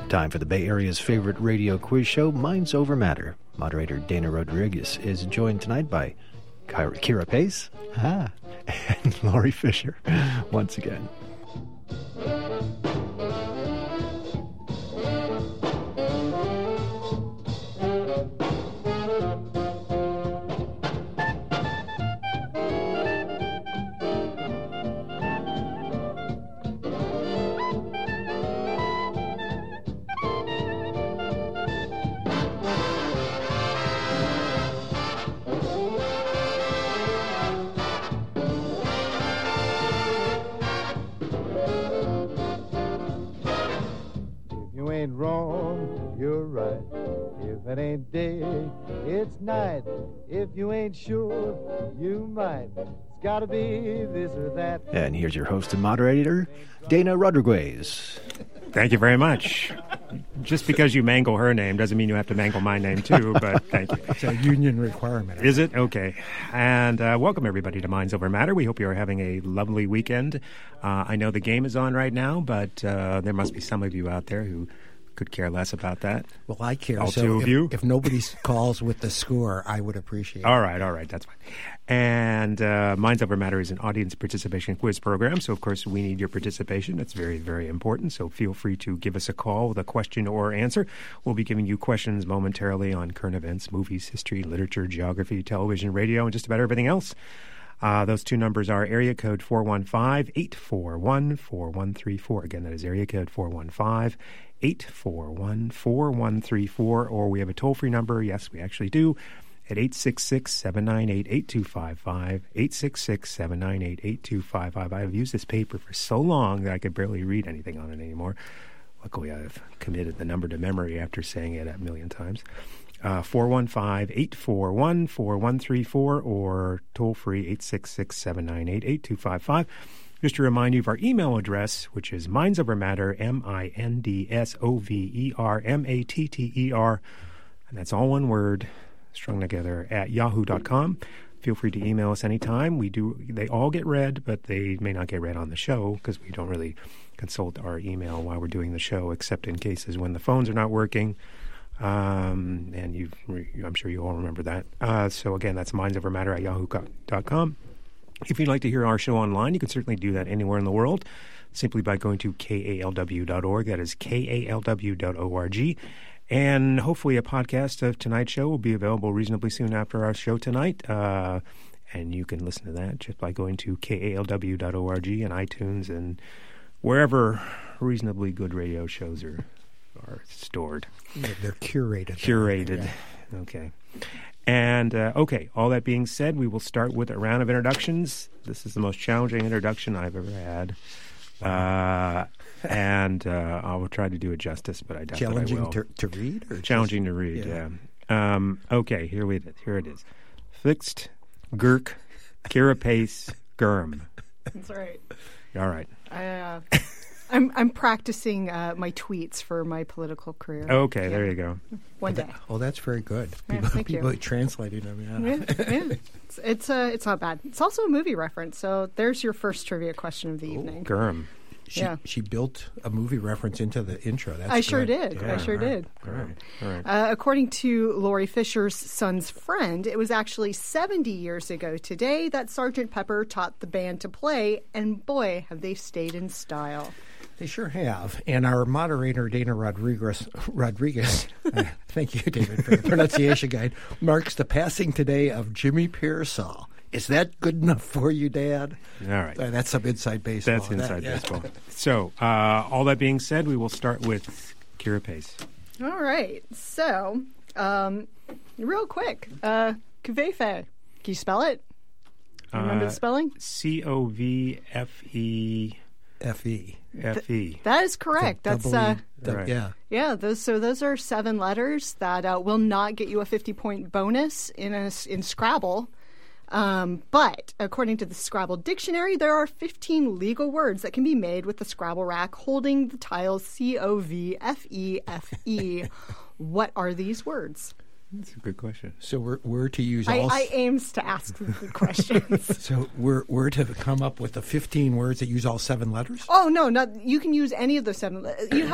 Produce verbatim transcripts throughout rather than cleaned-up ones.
Time for the Bay Area's favorite radio quiz show, Minds Over Matter. Moderator Dana Rodriguez is joined tonight by Kira, Kira Pace ah, and Laurie Fisher once again. If you ain't sure, you might. It's gotta be this or that. And here's your host and moderator, Dana Rodriguez. Thank you very much. Just because you mangle her name doesn't mean you have to mangle my name too, but thank you. It's a union requirement. Is it? Okay. And uh, welcome everybody to Minds Over Matter. We hope you are having a lovely weekend. Uh, I know the game is on right now, but uh, there must be some of you out there who could care less about that. Well, I care. All so two of if, you? If nobody calls with the score, I would appreciate it. All right, all right, that's fine. And uh, Minds Over Matter is an audience participation quiz program, so of course we need your participation. That's very, very important, so feel free to give us a call with a question or answer. We'll be giving you questions momentarily on current events, movies, history, literature, geography, television, radio, and just about everything else. Uh, those two numbers are area code four one five, eight four one, four one three four. Again, that is area code four one five, eight four one, four one three four, or we have a toll-free number, yes, we actually do, at eight six six, seven nine eight, eight two five five, eight six six, seven nine eight, eight two five five. I've used this paper for so long that I could barely read anything on it anymore. Luckily, I've committed the number to memory after saying it a million times. Uh, four one five, eight four one, four one three four, or toll-free eight six six, seven nine eight, eight two five five. Just to remind you of our email address, which is mindsovermatter, M I N D S O V E R M A T T E R, and that's all one word, strung together, at yahoo dot com. Feel free to email us anytime. We do; they all get read, but they may not get read on the show because we don't really consult our email while we're doing the show, except in cases when the phones are not working. Um, and you've, I'm sure you all remember that. Uh, so again, that's mindsovermatter at yahoo dot com. If you'd like to hear our show online, you can certainly do that anywhere in the world simply by going to K A L W dot org. That is K A L W dot org. And hopefully a podcast of tonight's show will be available reasonably soon after our show tonight. Uh, and you can listen to that just by going to K A L W dot org and iTunes and wherever reasonably good radio shows are are stored. Yeah, they're curated. Curated. Yeah. Okay. And, uh, okay, all that being said, we will start with a round of introductions. This is the most challenging introduction I've ever had. Uh, and uh, I will try to do it justice, but I doubt Challenging that I will. To, to read? Or Challenging just, to read, yeah. yeah. Um, okay, here, we, here it is. Fixed, Gurk, Kira Pace, Gurm. That's right. All right. I, uh, I'm I'm practicing uh, my tweets for my political career. Okay, yeah. there you go. One day. Oh, that's very good. Yeah, People, thank people you. translating them. Yeah. Yeah, yeah. It's it's, uh, it's not bad. It's also a movie reference. So there's your first trivia question of the Oh, evening. Gurm. She, yeah. she built a movie reference into the intro. That's I sure good. did. Yeah, I sure all right. did. All right. All right. Uh, according to Laurie Fisher's son's friend, it was actually seventy years ago today that Sergeant Pepper taught the band to play, and boy, have they stayed in style. They sure have. And our moderator, Dana Rodriguez, Rodriguez uh, thank you, David, for the pronunciation guide, marks the passing today of Jimmy Pearsall. Is that good enough for you, Dad? All right. Uh, that's some inside baseball. That's inside that, yeah. baseball. So, uh, all that being said, we will start with Kira Pace. All right. So, um, real quick, uh, Covfefe. Can you spell it? Remember Uh, the spelling? C O V F E F E. F E. That is correct. The That's double uh, E. The- Right. Yeah. yeah. Those so those are seven letters that uh, will not get you a fifty point bonus in a, in Scrabble. Um, but according to the Scrabble dictionary, there are fifteen legal words that can be made with the Scrabble rack holding the tiles C O V F E F E. What are these words? That's a good question. So we're we're to use I, all. I aims to ask the questions. So we're we're to come up with the fifteen words that use all seven letters. Oh no, not you can use any of those seven. You have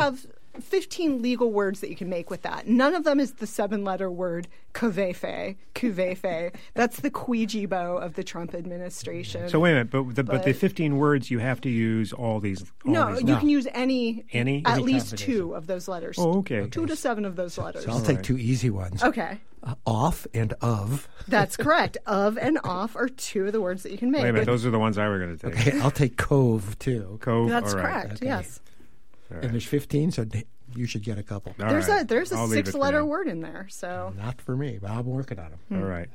fifteen legal words that you can make with that. None of them is the seven-letter word kuvefe, kuvefe. That's the Ouija of the Trump administration. So wait a minute, but the, but, But- the fifteen words, you have to use all these. All no, these you can use any, Any? at Any least combination. two of those letters. Oh, okay. Two to seven of those letters. So I'll take right. two easy ones. Okay. Uh, off and of. That's correct. Of and off are two of the words that you can make. Wait a minute, But those are the ones I were going to take. Okay, I'll take cove too. Cove. that's all right. correct. Okay. Yes. All right. And there's fifteen, so d- you should get a couple. All There's right. a there's a I'll leave it for six-letter now. word in there. So Not for me, but I'm working on them. All right.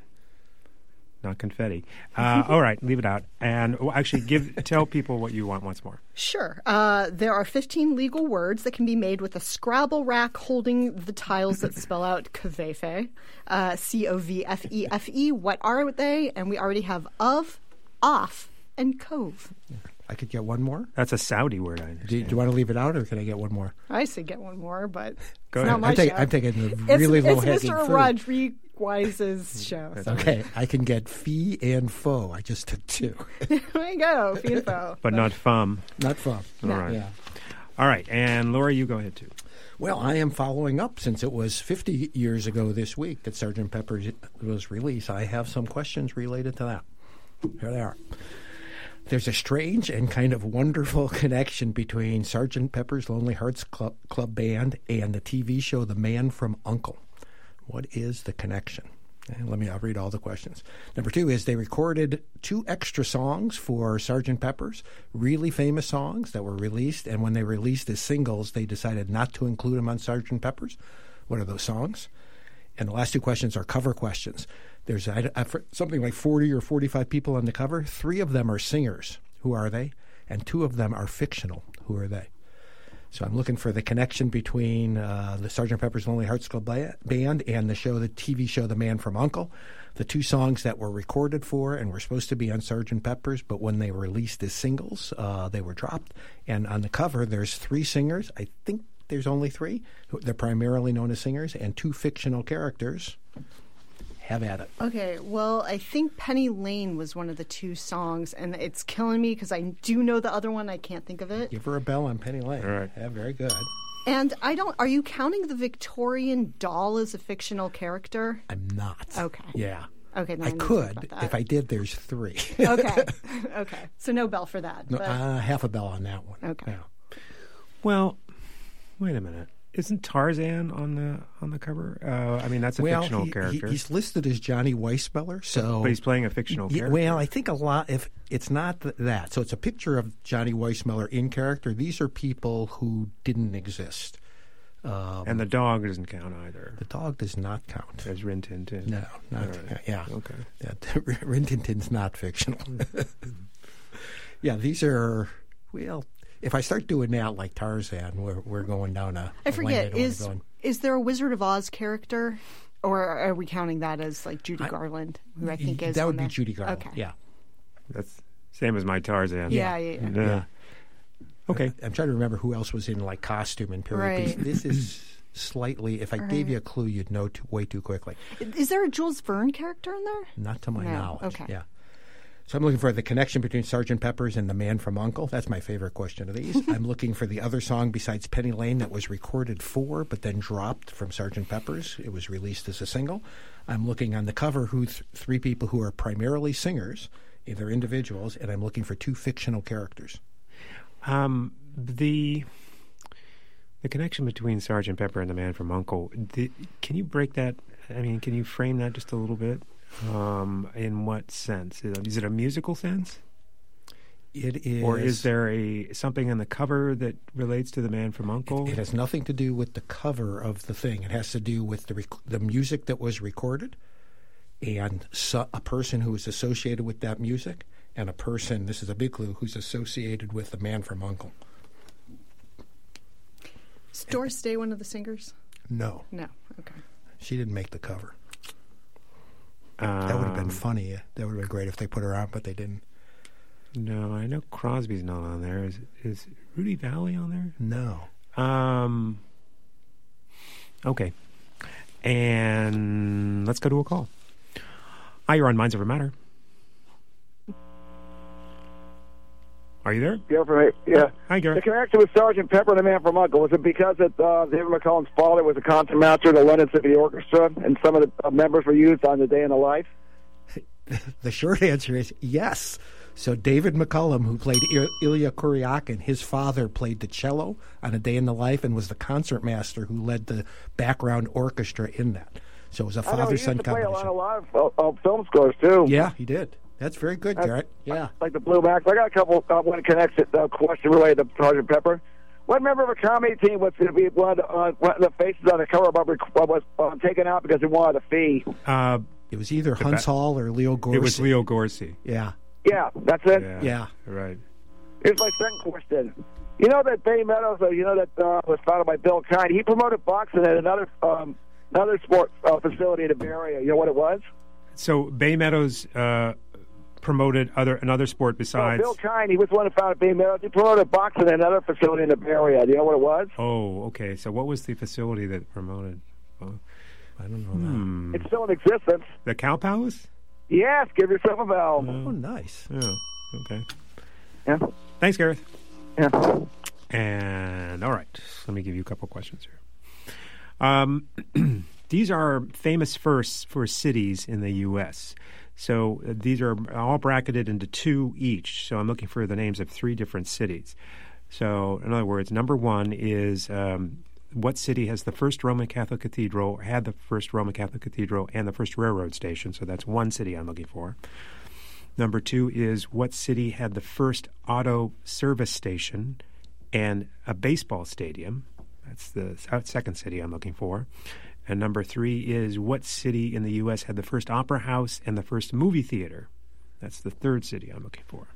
Not confetti. Uh, all right, leave it out. And well, actually, give tell people what you want once more. sure. Uh, there are fifteen legal words that can be made with a Scrabble rack holding the tiles that spell out Kvefe, uh, C O V F E F E. What are they? And we already have of, off, and cove. I could get one more. That's a Saudi word, I Do you, understand. do you want to leave it out, or can I get one more? I say get one more, but Go it's ahead. not my I'm, take, show. I'm taking the it's, really it's low-hanging Mister fruit. Rodriguez's show. So. Okay, I can get fee and foe. I just took two. There you go, fee and foe. But not fum. Not fun. All right. Yeah. All right, and Laura, you go ahead too. Well, I am following up since it was fifty years ago this week that Sergeant Pepper was released. I have some questions related to that. Here they are. There's a strange and kind of wonderful connection between Sergeant Pepper's Lonely Hearts Club, Club Band and the T V show The Man from U N C L E. What is the connection? And let me, I'll read all the questions. Number two is they recorded two extra songs for Sergeant Pepper's, really famous songs that were released, and when they released as singles, they decided not to include them on Sergeant Pepper's. What are those songs? And the last two questions are cover questions. There's I, I, something like forty or forty-five people on the cover. Three of them are singers. Who are they? And two of them are fictional. Who are they? So I'm looking for the connection between uh, the Sergeant Pepper's Lonely Hearts Club Band and the show, the T V show The Man from U N C L E. The two songs that were recorded for and were supposed to be on Sergeant Pepper's, but when they were released as singles, uh, they were dropped. And on the cover, there's three singers. I think there's only three. They're primarily known as singers, and two fictional characters. Have at it. Okay, well, I think Penny Lane was one of the two songs, and it's killing me because I do know the other one. I can't think of it. Give her a bell on Penny Lane. All right. Yeah, very good. And I don't. Are you counting the Victorian doll as a fictional character? I'm not. Okay. Yeah. Okay, then I I need to could. think about If that. I did, there's three. Okay, okay. So no bell for that. No, but- uh, half a bell on that one. Okay. Yeah. Well, wait a minute. Isn't Tarzan on the on the cover? Uh, I mean, that's a Well, fictional he- he- character. he's listed as Johnny Weissmuller, so but he's playing a fictional Yeah, character. well, I think a lot. If it's not th- that, so it's a picture of Johnny Weissmuller in character. These are people who didn't exist. Um, and the dog doesn't count either. the dog does not count. There's Rin Tin Tin. No, not All right. yeah. Okay. Yeah, Rin Tin Tin's not fictional. Yeah, these are well. If I start doing that like Tarzan, we're we're going down a. I a forget. lane I don't Is wanna go in. is there a Wizard of Oz character, or are we counting that as like Judy Garland, who I think is that on would be there? Judy Garland. Okay. Yeah. That's same as my Tarzan. Yeah, yeah, yeah. Yeah. Okay. I'm trying to remember who else was in like costume and period piece. Right. This is slightly. If I gave you a clue, you'd know too, way too quickly. Is there a Jules Verne character in there? Not to my No. knowledge. Okay. Yeah. So I'm looking for the connection between Sergeant Pepper's and The Man from U N C L E. That's my favorite question of these. I'm looking for the other song besides Penny Lane that was recorded for but then dropped from Sergeant Pepper's. It was released as a single. I'm looking on the cover who th- three people who are primarily singers, either individuals, and I'm looking for two fictional characters. Um, the the connection between Sergeant Pepper and the Man from U N C L E. The, can you break that? I mean, can you frame that just a little bit? Um, in what sense? Is it a musical sense, It is, or is there a something on the cover that relates to the Man from U N C L E? It has nothing to do with the cover of the thing. It has to do with the rec- the music that was recorded, and so, a person who is associated with that music, and a person. This is a big clue. Who's associated with the Man from U N C L E? Is Doris Day one of the singers? No, No. Okay. she didn't make the cover. Um, That would have been funny. That would have been great if they put her on, but they didn't. No, I know Crosby's not on there. Is is Rudy Valley on there? No. Um. Okay. And let's go to a call. Hi, you're on Minds Over Matter. Are you there? Garrett from, yeah. Hi, The Garrett. connection with Sergeant Pepper and the Man from U N C L E, was it because that, uh, David McCullum's father was a concertmaster of the London Symphony Orchestra, and some of the uh, members were used on The Day in the Life? The short answer is yes. So David McCullum, who played Il- Ilya Kuryakin, his father played the cello on A Day in the Life and was the concertmaster who led the background orchestra in that. So it was a I know, he used father-son to play a lot, combination. a lot of uh, uh, film scores, too. Yeah, he did. That's very good, That's- Garrett. Yeah. Like the Blue Max. I got a couple, uh, one connection, uh, question related to Sergeant Pepper. What member of a comedy team was going to be one of the, uh, one of the faces on the cover of uh, was uh, taken out because he wanted a fee? Uh, It was either Hunts ba- Hall or Leo Gorski. it was Leo Gorski. Yeah. Yeah, that's it. Yeah. Yeah. Right. Here's my second question. You know that Bay Meadows, uh, you know that uh, was founded by Bill Kine. He promoted boxing at another um, another sport uh, facility in the Bay Area. You know what it was? So Bay Meadows uh, promoted other another sport Uh, besides. Bill Kine, he was the one who founded Bay Meadows. He promoted boxing at another facility in the Bay Area. Do you know what it was? Oh, okay. So what was the facility that promoted? Oh, I don't know hmm. It's still in existence. The Cow Palace? Yes, give yourself a bell. that. Oh, nice. Oh, okay. Yeah. Thanks, Gareth. Yeah. And all right, let me give you a couple questions here. Um, these are famous firsts for cities in the U S So uh, these are all bracketed into two each. So I'm looking for the names of three different cities. So in other words, number one is um, what city has the first Roman Catholic cathedral, or had the first Roman Catholic cathedral, and the first railroad station? So that's one city I'm looking for. Number two is what city had the first auto service station and a baseball stadium? That's the second city I'm looking for. And number three is what city in the U S had the first opera house and the first movie theater? That's the third city I'm looking for.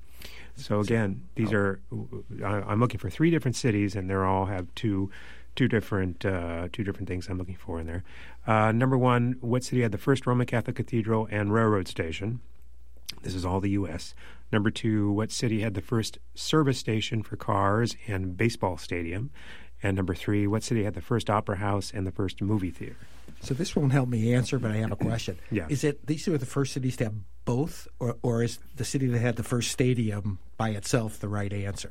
So again, these are I'm looking for three different cities, and they all have two two different uh, two different things I'm looking for in there. Uh, number one, what city had the first Roman Catholic cathedral and railroad station? This is all the U S Number two, what city had the first service station for cars and baseball stadium? And number three, what city had the first opera house and the first movie theater? So this won't help me answer, but I have a question. Yeah. Is it these were the first cities to have both, or, or is the city that had the first stadium by itself the right answer?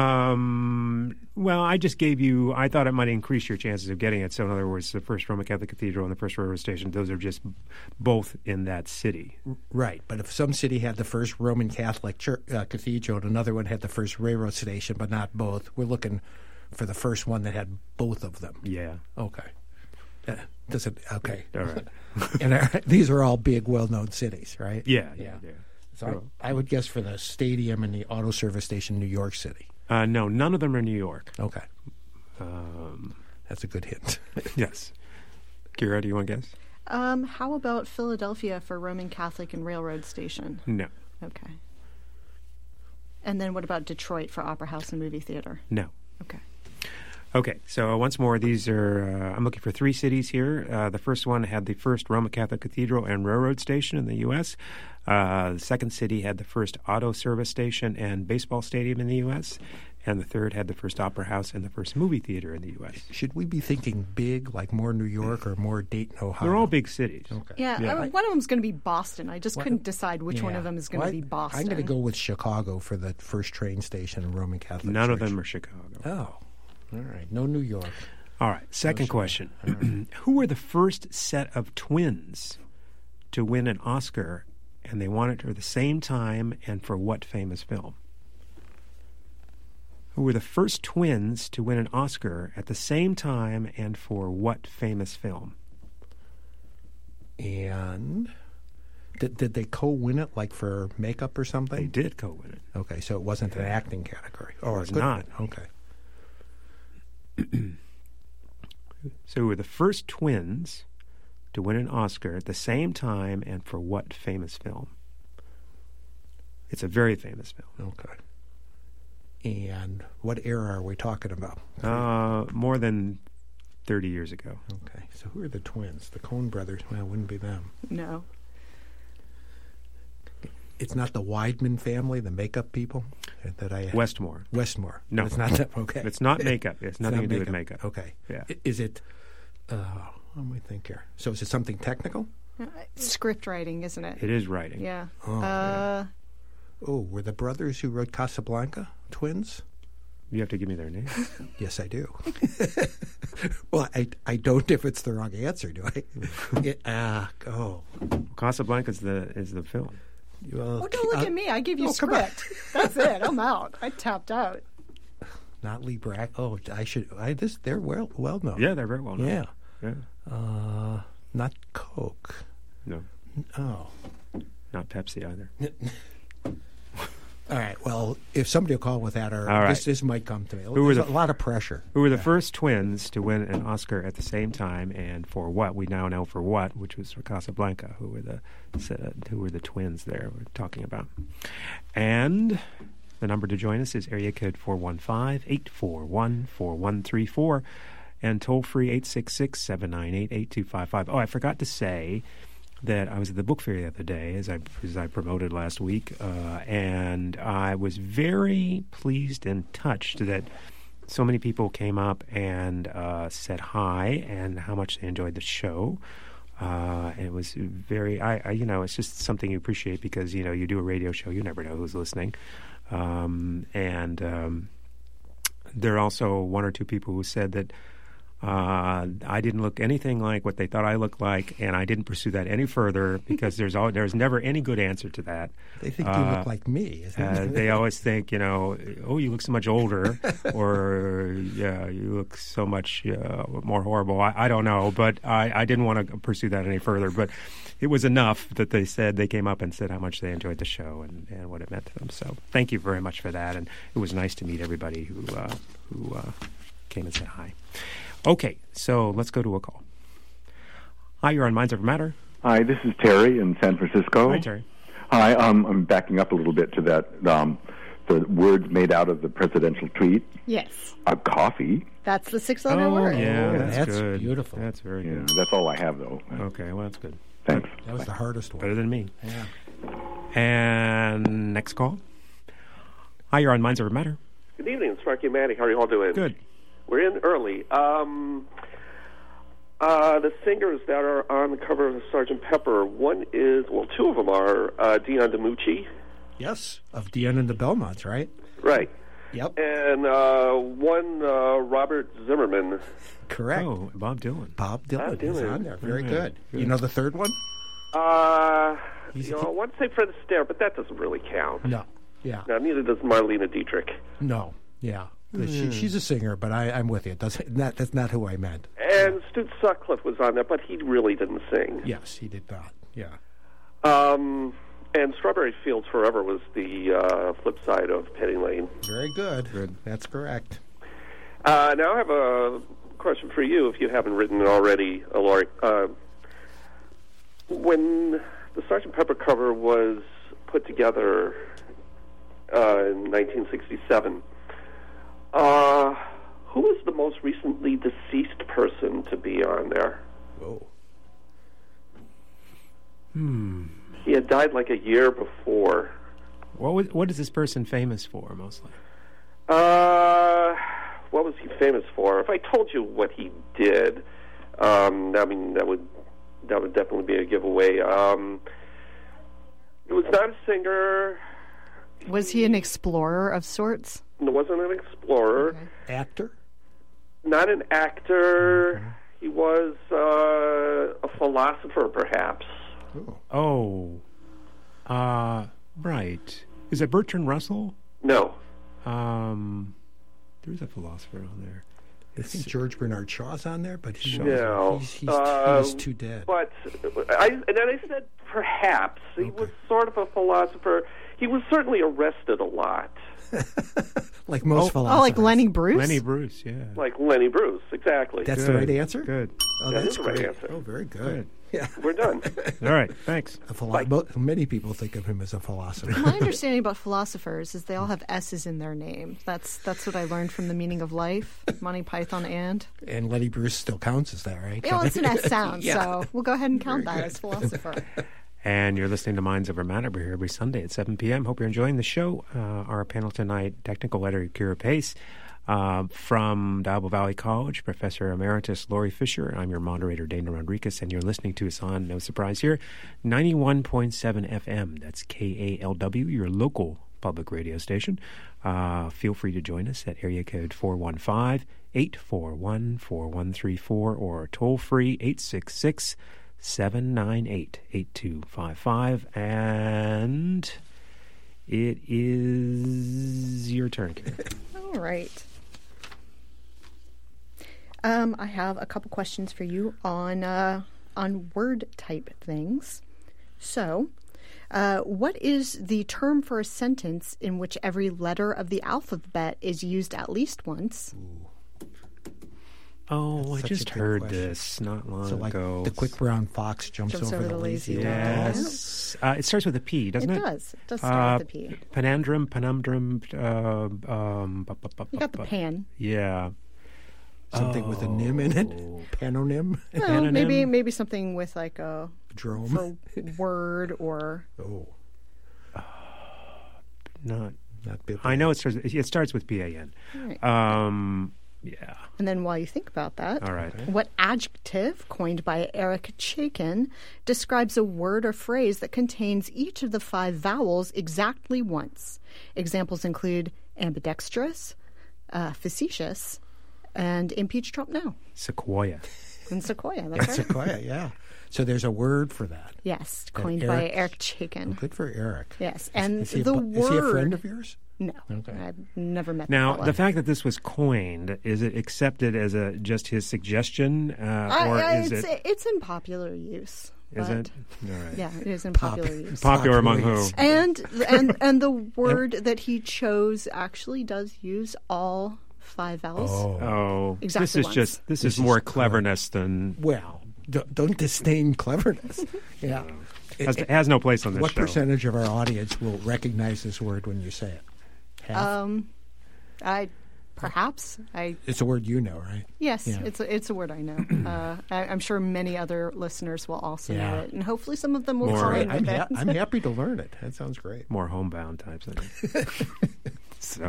Um, well, I just gave you, I thought it might increase your chances of getting it. So in other words, the first Roman Catholic cathedral and the first railroad station, those are just both in that city. Right, but if some city had the first Roman Catholic church, uh, cathedral and another one had the first railroad station, but not both, we're looking for the first one that had both of them. Yeah. Okay. Uh, does it? Okay. All right. And uh, these are all big, well-known cities, right? Yeah, yeah, Yeah. yeah. So I, I would guess for the stadium and the auto service station, New York City. Uh, no, none of them are New York. Okay, Um, that's a good hint. yes. Kira, do you want to guess? Um, how about Philadelphia for Roman Catholic and Railroad Station? No. Okay. And then what about Detroit for Opera House and Movie Theater? No. Okay. Okay, so once more, these are, uh, I'm looking for three cities here. Uh, the first one had the first Roman Catholic cathedral and railroad station in the U S Uh, the second city had the first auto service station and baseball stadium in the U S And the third had the first opera house and the first movie theater in the U S Should we be thinking big, like more New York or more Dayton, Ohio? They're all big cities. Okay. Yeah, Yeah. I- one of them's going to be Boston. I just What- couldn't decide which one Yeah. of them is going Well, to be I- Boston. I'm going to go with Chicago for the first train station and Roman Catholic None of Church. them are Chicago. Oh, all right. No New York. All right, second question. Who were the first set of twins to win an Oscar, and they won it at the same time, and for what famous film? Who were the first twins to win an Oscar at the same time, and for what famous film? And did, did they co-win it, like for makeup or They something? did co-win it. Okay, so it wasn't an acting category. Or was it could not. have been. Okay. So who were the first twins to win an Oscar at the same time, and for what famous film? It's a very famous film. Okay. And what era are we talking about? Uh, more than thirty years ago. Okay, so who are the twins? The Coen brothers? Well, it wouldn't be them. No. It's not the Weidman family, the makeup people that I Westmore. Westmore. No. It's not them. Okay. It's not makeup. It's nothing not to do with makeup. Okay. Yeah. I- Is it? Uh, what do we think here? So is it something technical? Uh, Script writing, isn't it? It is writing. Yeah. Oh, uh, Oh, were the brothers who wrote Casablanca twins? You have to give me their names. Yes, I do. Well, I, I don't if it's the wrong answer, do I? It, ah, oh. Casablanca is the is the film. Well, Oh, don't look uh, at me. I gave you oh, come on. script. That's it. I'm out. I tapped out. Not Lee Brack. Oh, I should. I this. They're well well known. Yeah, they're very well known. Yeah. Yeah. Uh, not Coke. No, Oh. not Pepsi either. All right. Well, if somebody will call with that, or All right. this, this might come to me. Who were There's the- a lot of pressure. Who were the first twins to win an Oscar at the same time, and for what? We now know for what, which was for Casablanca. Who were the uh, who were the twins there we're talking about? And the number to join us is area code four one five, eight four one, four one three four, and toll free eight six six, seven nine eight, eight two five five. Oh, I forgot to say that I was at the book fair the other day, as I as I promoted last week, uh, and I was very pleased and touched that so many people came up and uh, said hi and how much they enjoyed the show. Uh, and it was very, I, I, you know, it's just something you appreciate because, you know, you do a radio show, you never know who's listening. Um, and um, there are also one or two people who said that Uh, I didn't look anything like what they thought I looked like, and I didn't pursue that any further because there's al- there's never any good answer to that. They think you Uh, look like me. Isn't Uh, it? they always think, you know, oh, you look so much older, or yeah, you look so much uh, more horrible. I, I don't know, but I, I didn't want to pursue that any further. But it was enough that they said they came up and said how much they enjoyed the show and, and what it meant to them. So thank you very much for that, and it was nice to meet everybody who uh, who uh, came and said hi. Okay, so let's go to a call. Hi, you're on Minds Over Matter. Hi, this is Terry in San Francisco. Hi, Terry. Hi, um, I'm backing up a little bit to that, um, the words made out of the presidential tweet. Yes. Uh, coffee. That's the six-letter Oh, word. yeah, Oh, that's, that's good. beautiful. That's very Yeah, good. that's all I have, though. Okay, well, that's good. Thanks. That was the hardest one. Better than me. Yeah. And next call. Hi, you're on Minds Over Matter. Good evening, it's Marky Manny. How are you all doing? Good. We're in early. Um, uh, the singers that are on the cover of Sergeant Pepper, one is, well, two of them are uh, Dion DiMucci. Yes, of Deanna and the Belmonts, right? Right. Yep. And uh, one, uh, Robert Zimmerman. Correct. Oh, Bob Dylan. Bob Dylan Bob is Dylan. on there. Very Yeah, good. good. You know the third one? Uh, He's- you know, I want to say Fred Astaire, but that doesn't really count. No. Yeah. Now, neither does Marlena Dietrich. No. Yeah. She, she's a singer, but I, I'm with you. It doesn't, not, that's not who I meant. And Stu Sutcliffe was on there, but he really didn't sing. Yes, he did not. Yeah. Um, and Strawberry Fields Forever was the uh, flip side of Penny Lane. Very good. Good. That's correct. Uh, now I have a question for you, if you haven't written it already, uh, Laurie. Uh, when the Sergeant Pepper cover was put together uh, in nineteen sixty-seven, uh, who was the most recently deceased person to be on there? Whoa. Hmm. He had died like a year before. What was, what is this person famous for, mostly? Uh, what was he famous for? If I told you what he did, um, I mean that would that would definitely be a giveaway. Um, he was not a singer. Was he an explorer of sorts? He wasn't an explorer. Okay. Actor? Not an actor. He was uh, a philosopher, perhaps. Oh. Oh, uh, right. Is it Bertrand Russell? No. Um, there's a philosopher on there. I think George Bernard Shaw's on there, but he, No. he's, he's, Uh, he's too dead. But I, and then I said perhaps. He Okay. was sort of a philosopher. He was certainly arrested a lot. Like most Oh, philosophers. Oh, like Lenny Bruce? Lenny Bruce, yeah. Like Lenny Bruce, exactly. That's Good. the right answer? Good. Oh, That that's is the right great. answer. Oh, very good. Good. Yeah. We're done. All right, thanks. A philo- mo- many people think of him as a philosopher. My understanding about philosophers is they all have S's in their name. That's that's what I learned from The Meaning of Life, Monty Python and. And Lenny Bruce still counts as that, right? You know, it's an S sound, Yeah. so we'll go ahead and count that as philosopher. And you're listening to Minds Over Matter. We're here every Sunday at seven p.m. Hope you're enjoying the show. Uh, our panel tonight, technical editor Kira Pace, Uh, from Diablo Valley College, Professor Emeritus Lori Fisher. I'm your moderator, Dana Rodriguez, and you're listening to us on, no surprise here, ninety-one point seven F M. That's K A L W, your local public radio station. Uh, feel free to join us at area code four one five, eight four one, four one three four or toll-free eight six six, seven nine eight, eight two five five. And it is your turn, Karen. All right. Um, I have a couple questions for you on uh, on word type things. So, uh, what is the term for a sentence in which every letter of the alphabet is used at least once? Ooh. Oh, That's I such a just good heard question. this not long So, like, ago. the quick brown fox jumps, Jumps over, the lazy dog. Yes. Uh, it starts with a P, doesn't it? It does. It does start Uh, with a P. Panandrum, panumdrum, uh, um, bu- bu- bu- You got bu- the bu- pan. Yeah. Something with a nim in it. Oh. Panonym. Well, Anonym? maybe maybe something with like a Drome. for word or Oh, Not. not biblical. I know it starts. It starts with P A N. Right. Um. Yeah. And then while you think about that, All right. what adjective coined by Eric Chaikin describes a word or phrase that contains each of the five vowels exactly once? Examples include ambidextrous, uh, facetious, and impeach Trump now. Sequoia. And sequoia, that's right. Sequoia, yeah. So there's a word for that. Yes, And coined by Eric- Eric Chaikin. Good for Eric. Yes, and Is he, the a, word... is he a friend of yours? No, Okay. I've never met Now, the the fella. fact that this was coined, is it accepted as a just his suggestion, uh, I- or I- is it's, it? it's in popular use. Is but- it? All right. Yeah, it is in Pop- popular use. Popular among who? use. And and and the word that he chose actually does use all five vowels. Oh. Oh, Exactly this is once. just this, This is more is cleverness than Well, don't, don't disdain cleverness. Yeah. has, has no place on this What show. percentage of our audience will recognize this word when you say it? Half? Um, I perhaps I it's a word you know, right? yes, Yeah. it's a, it's a word I know. uh, I, I'm sure many other listeners will also Yeah. know it, and hopefully some of them will More- find I'm, it. ha- I'm happy to learn it. That sounds great. More homebound types. I think. so,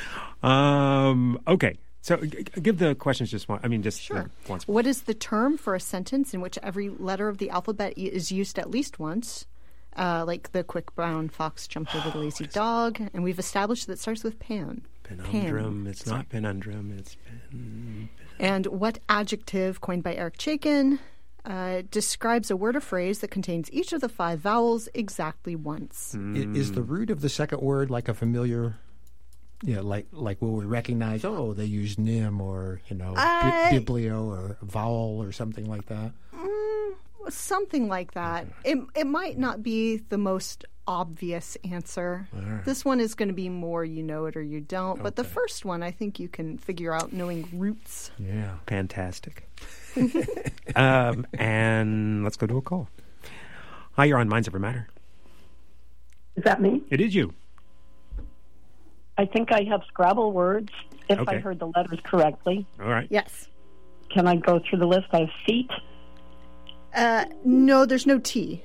um, okay. So, g- g- give the questions just one. I mean, just Sure. uh, once. What is the term for a sentence in which every letter of the alphabet i- is used at least once? Uh, like the quick brown fox jumped over the lazy dog, and we've established that it starts with pan. Penundrum. Pan. It's not penundrum. It's pen. And what adjective, coined by Eric Chaikin, uh, describes a word or phrase that contains each of the five vowels exactly once? Hmm. I- Is the root of the second word like a familiar, yeah, like like will we recognize? Oh, they use nim or you know I- bi- biblio or vowel or something like that. Something like that. It, it might not be the most obvious answer. This one is going to be more you know it or you don't. But the Okay. first one, I think you can figure out knowing roots. Yeah. Fantastic. um, and let's go to a call. Hi, you're on Minds Over Matter. Is that me? It is you. I think I have Scrabble words, if Okay. I heard the letters correctly. All right. Yes. Can I go through the list? I have feet. Uh, no, there's no T.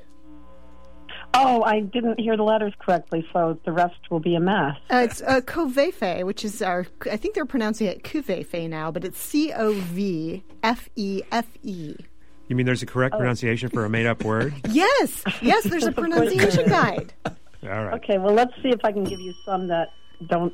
Oh, I didn't hear the letters correctly, so the rest will be a mess. Uh, it's uh, Covefe, which is our, I think they're pronouncing it Cuvefe now, but it's C O V F E F E. You mean there's a correct pronunciation for a made-up word? Yes, yes, there's a pronunciation guide. All right. Okay, well, let's see if I can give you some that don't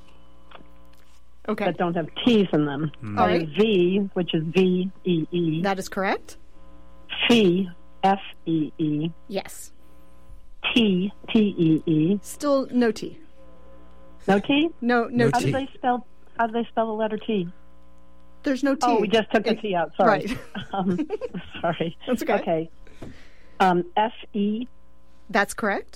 Okay, that don't have T's in them. All I have right. V, which is V E E. that is correct. Fee, F E E. Yes. T, T E E. Still no T. No T? No, no, No How T. do they spell? How do they spell the letter T? There's no T. Oh, we just took the It- T out. Sorry. Right. um, sorry. That's okay. Okay. Um, F E That's correct.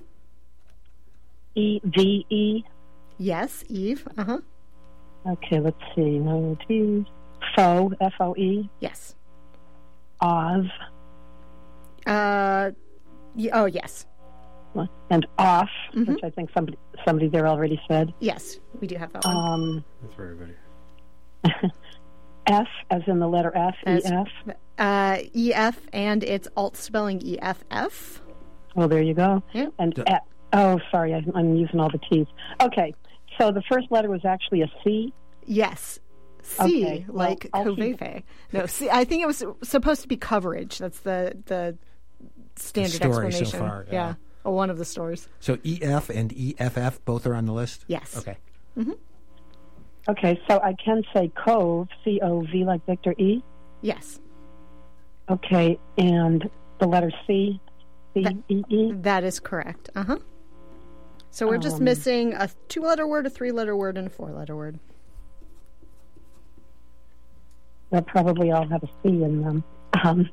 E V E. Yes, Eve. Uh huh. Okay, let's see. No T's. Foe, F O E. Yes. Oz. Uh, y- oh, yes. And off, Mhm. which I think somebody somebody there already said. Yes, we do have that one. Um, That's for everybody. F, as in the letter F, E As- F. Uh, E F, and it's alt spelling E F F. Well, there you go. Yeah. And D- F, oh, sorry, I, I'm using all the T's. Okay, so the first letter was actually a C. Yes. C, Okay, well, like I'll keep- Kovefe. No, C, I think it was supposed to be coverage. That's the the standard story so explanation. far, yeah. yeah. Or one of the stores. So E F and E F F both are on the list? Yes. Okay. Okay, so I can say Cove, C O V like Victor E. Yes. Okay, and the letter C, C E E. That is correct. Uh huh. So we're just Um, missing a two-letter word, a three-letter word, and a four-letter word. They'll probably all have a C in them. Um,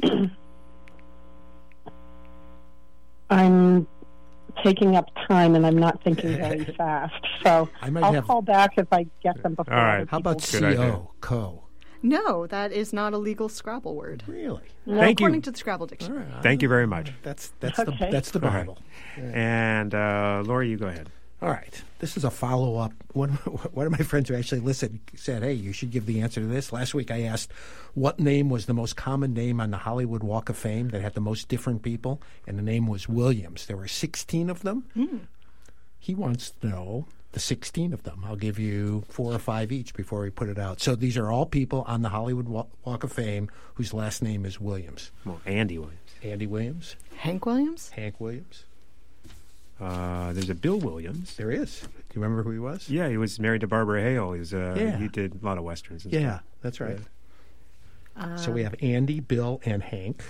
I'm taking up time and I'm not thinking very fast. So I might I'll have- call back if I get them before. All right. other How about people. Good idea. C O, co? No, that is not a legal Scrabble word. Really? Thank according you. to the Scrabble dictionary. Thank you very much. That's that's Okay. the that's the All right. Bible. And uh, Lori, you go ahead. All right. This is a follow up. One, one of my friends who actually listened said, hey, you should give the answer to this. Last week I asked what name was the most common name on the Hollywood Walk of Fame that had the most different people, and the name was Williams. There were sixteen of them. He wants to know the sixteen of them. I'll give you four or five each before we put it out. So these are all people on the Hollywood Wa- Walk of Fame whose last name is Williams. Well, Andy Williams. Andy Williams, Hank Williams? Hank Williams. Uh, there's a Bill Williams. There is. Do you remember who he was? Yeah, he was married to Barbara Hale. He was. Uh, Yeah. He did a lot of westerns. And Yeah, stuff. that's right. So we have Andy, Bill, and Hank.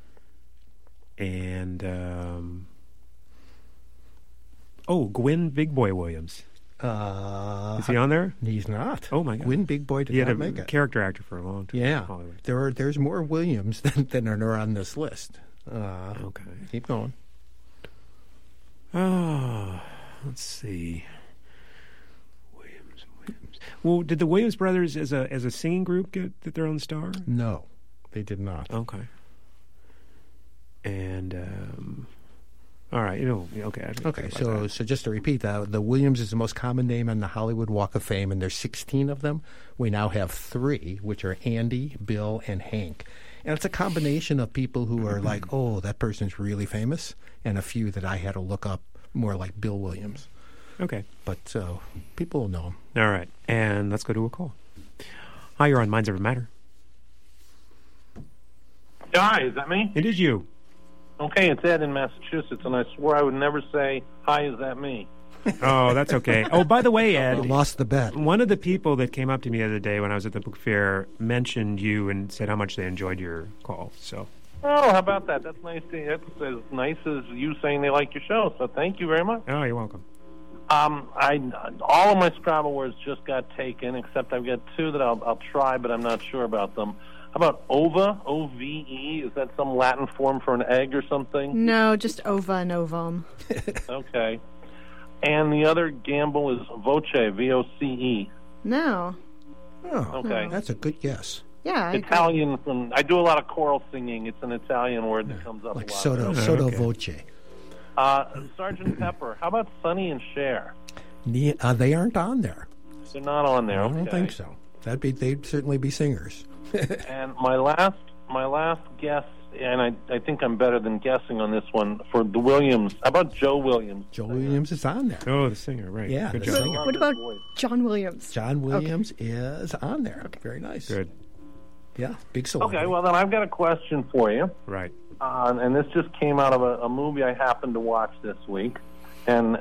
And um, oh, Gwyn Big Boy Williams. Uh, Is he on there? He's not. Oh my God. Gwyn Big Boy did He had not a make it. character actor for a long time. Yeah, Hollywood. there are. There's more Williams than, than are on this list. Uh, Okay. Keep going. Oh, let's see. Williams, Williams. Well, did the Williams brothers as a as a singing group get, get their own star? No, they did not. Okay. And um, all right, you know, okay. I didn't Okay, think about so that. so just to repeat that, the Williams is the most common name on the Hollywood Walk of Fame, and there's sixteen of them. We now have three, which are Andy, Bill, and Hank. And it's a combination of people who are like, oh, that person's really famous, and a few that I had to look up more like Bill Williams. Okay. But so people will know him. All right, and let's go to a call. Hi, you're on Minds Over Matter. Hi, is that me? It is you. Okay, it's Ed in Massachusetts, and I swore I would never say, hi, is that me? Oh, that's okay. Oh, by the way, I Ed, lost the bet. one of the people that came up to me the other day when I was at the book fair mentioned you and said how much they enjoyed your call. So, Oh, how about that? That's nice. To, that's as nice as you saying they like your show, so thank you very much. oh, you're welcome. Um, I all of my Scrabble words just got taken, except I've got two that I'll, I'll try, but I'm not sure about them. How about ova? O V E? Is that some Latin form for an egg or something? No, just ova and ovum. Okay. And the other gamble is voce, V O C E. No. Oh, Okay. that's a good guess. Yeah, I agree. Italian from I do a lot of choral singing. It's an Italian word that comes up Like a lot. Soto, Okay. Soto Okay. Voce. Uh, Sergeant Pepper. How about Sonny and Cher? Ne- Uh, they aren't on there. They're not on there. I Okay. don't think so. That'd be they'd certainly be singers. And my last, my last guess, and I, I think I'm better than guessing on this one for the Williams. How about Joe Williams? Joe Williams is on there. Oh, the singer, right? Yeah, Good the job. singer. What about John Williams? John Williams is on there. Very nice. Good. Yeah, big celebrity. Okay, well then I've got a question for you, Right. uh, and this just came out of a, a movie I happened to watch this week. And uh,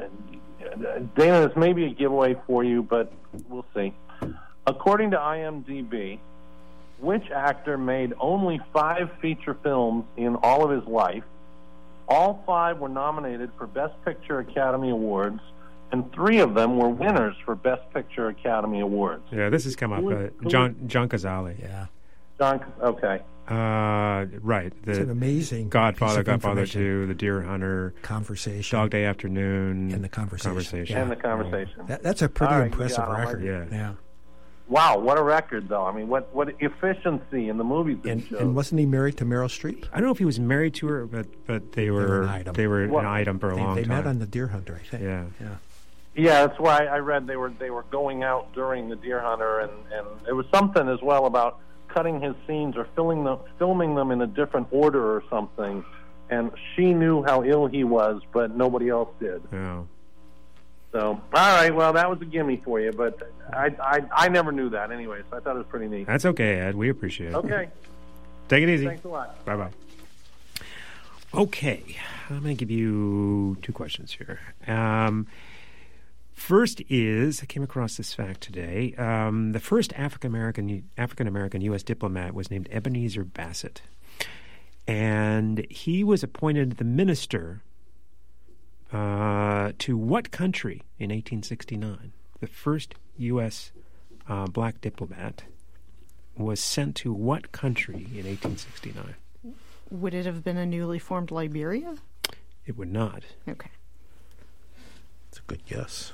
Dana, this may be a giveaway for you, but we'll see. According to I M D B, which actor made only five feature films in all of his life? All five were nominated for Best Picture Academy Awards, and three of them were winners for Best Picture Academy Awards. Yeah, this has come up. Who Uh, is- who John John Cazale. Yeah, John, okay. Uh, right. it's an The amazing Godfather, piece of Godfather information. two, The Deer Hunter, Conversation. Dog Day Afternoon, And The Conversation. Conversation. Yeah. And the conversation. That, that's a pretty All right, impressive you got 'em. record. Yeah. yeah. Wow, what a record, though. I mean, what, what efficiency in the movies that And, he showed. and wasn't he married to Meryl Streep? I don't know if he was married to her, but but they were were an item. they were Well, an item for a They, long they time. met on The Deer Hunter, I think. Yeah. Yeah. Yeah, that's why I read they were they were going out during the Deer Hunter, and, and it was something as well about cutting his scenes or filming them filming them in a different order or something. And she knew how ill he was, but nobody else did. Yeah. So, all right, well, that was a gimme for you, but I, I, I never knew that anyway, so I thought it was pretty neat. That's okay, Ed. We appreciate it. Okay. Take it easy. Thanks a lot. Bye-bye. Okay, I'm going to give you two questions here. Um, first is, I came across this fact today. Um, the first African-American African-American U S diplomat was named Ebenezer Bassett. And he was appointed the minister uh, to what country in eighteen sixty-nine? The first U S uh, black diplomat was sent to what country in eighteen sixty-nine? Would it have been a newly formed Liberia? It would not. Okay. That's a good guess.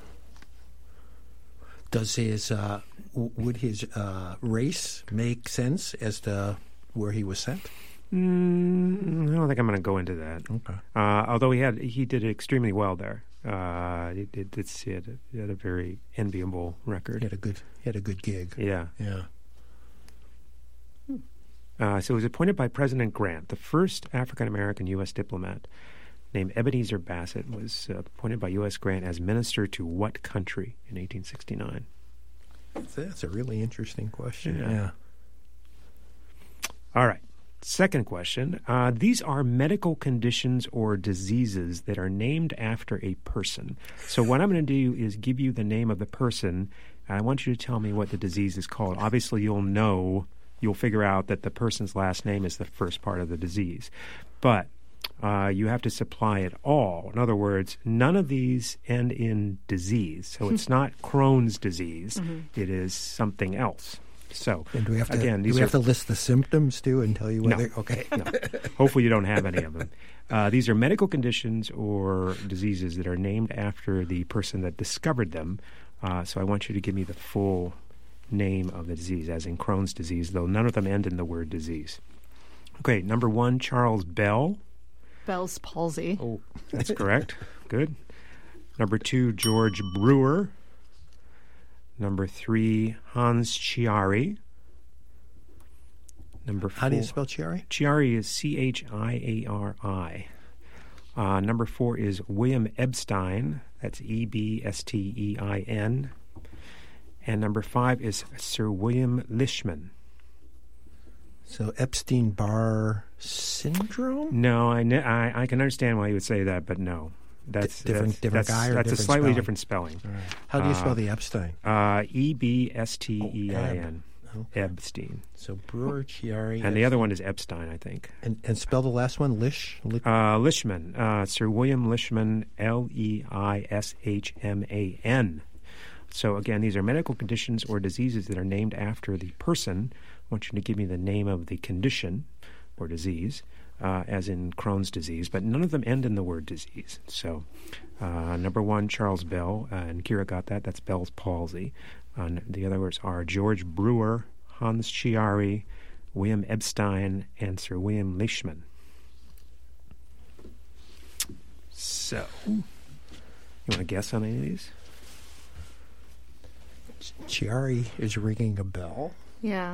Does his uh, w- would his uh, race make sense as to where he was sent? Mm, I don't think I'm going to go into that. Okay. Uh, although he had he did extremely well there. Uh, it, it, it's, he, had a, he had a very enviable record. He had a good he had a good gig. Yeah. Yeah. Uh, so he was appointed by President Grant. The first African-American U S diplomat named Ebenezer Bassett was uh, appointed by U S Grant as minister to what country in eighteen sixty-nine? That's, that's a really interesting question. Yeah. yeah. All right. Second question. Uh, these are medical conditions or diseases that are named after a person. So what I'm going to do is give you the name of the person, and I want you to tell me what the disease is called. Obviously, you'll know, you'll figure out that the person's last name is the first part of the disease. But uh, you have to supply it all. In other words, none of these end in disease. So it's not Crohn's disease. Mm-hmm. It is something else. So, and do we have to, again, do these we are, have to list the symptoms, too, and tell you whether... No. Okay. No. Hopefully you don't have any of them. Uh, these are medical conditions or diseases that are named after the person that discovered them. Uh, so I want you to give me the full name of the disease, as in Crohn's disease, though none of them end in the word disease. Okay, number one, Charles Bell. Bell's palsy. Oh, that's correct. Good. Number two, George Brewer. Number three, Hans Chiari. Number four. How do you spell Chiari? Chiari is C H I A R I. Uh, number four is William Ebstein. That's E B S T E I N. And number five is Sir William Lishman. So Epstein-Barr syndrome? No, I, I I can understand why you would say that, but no. That's D- different, that's, different that's, guy or that's different a slightly spelling? different spelling. All right. How do you spell uh, the Epstein? Uh, E B S T E I N. Oh, okay. Epstein. So Brewer, Chiari. And the other one is Epstein, I think. And, and spell the last one, Lish? Lish? Uh, Lishman. Uh, Sir William Lishman, L E I S H M A N. So, again, these are medical conditions or diseases that are named after the person. I want you to give me the name of the condition or disease, uh, as in Crohn's disease, but none of them end in the word disease. So, uh, number one, Charles Bell, uh, and Kira got that. That's Bell's palsy. Uh, the others are George Brewer, Hans Chiari, William Epstein, and Sir William Lishman. So, you want to guess on any of these? Chiari is ringing a bell. Yeah.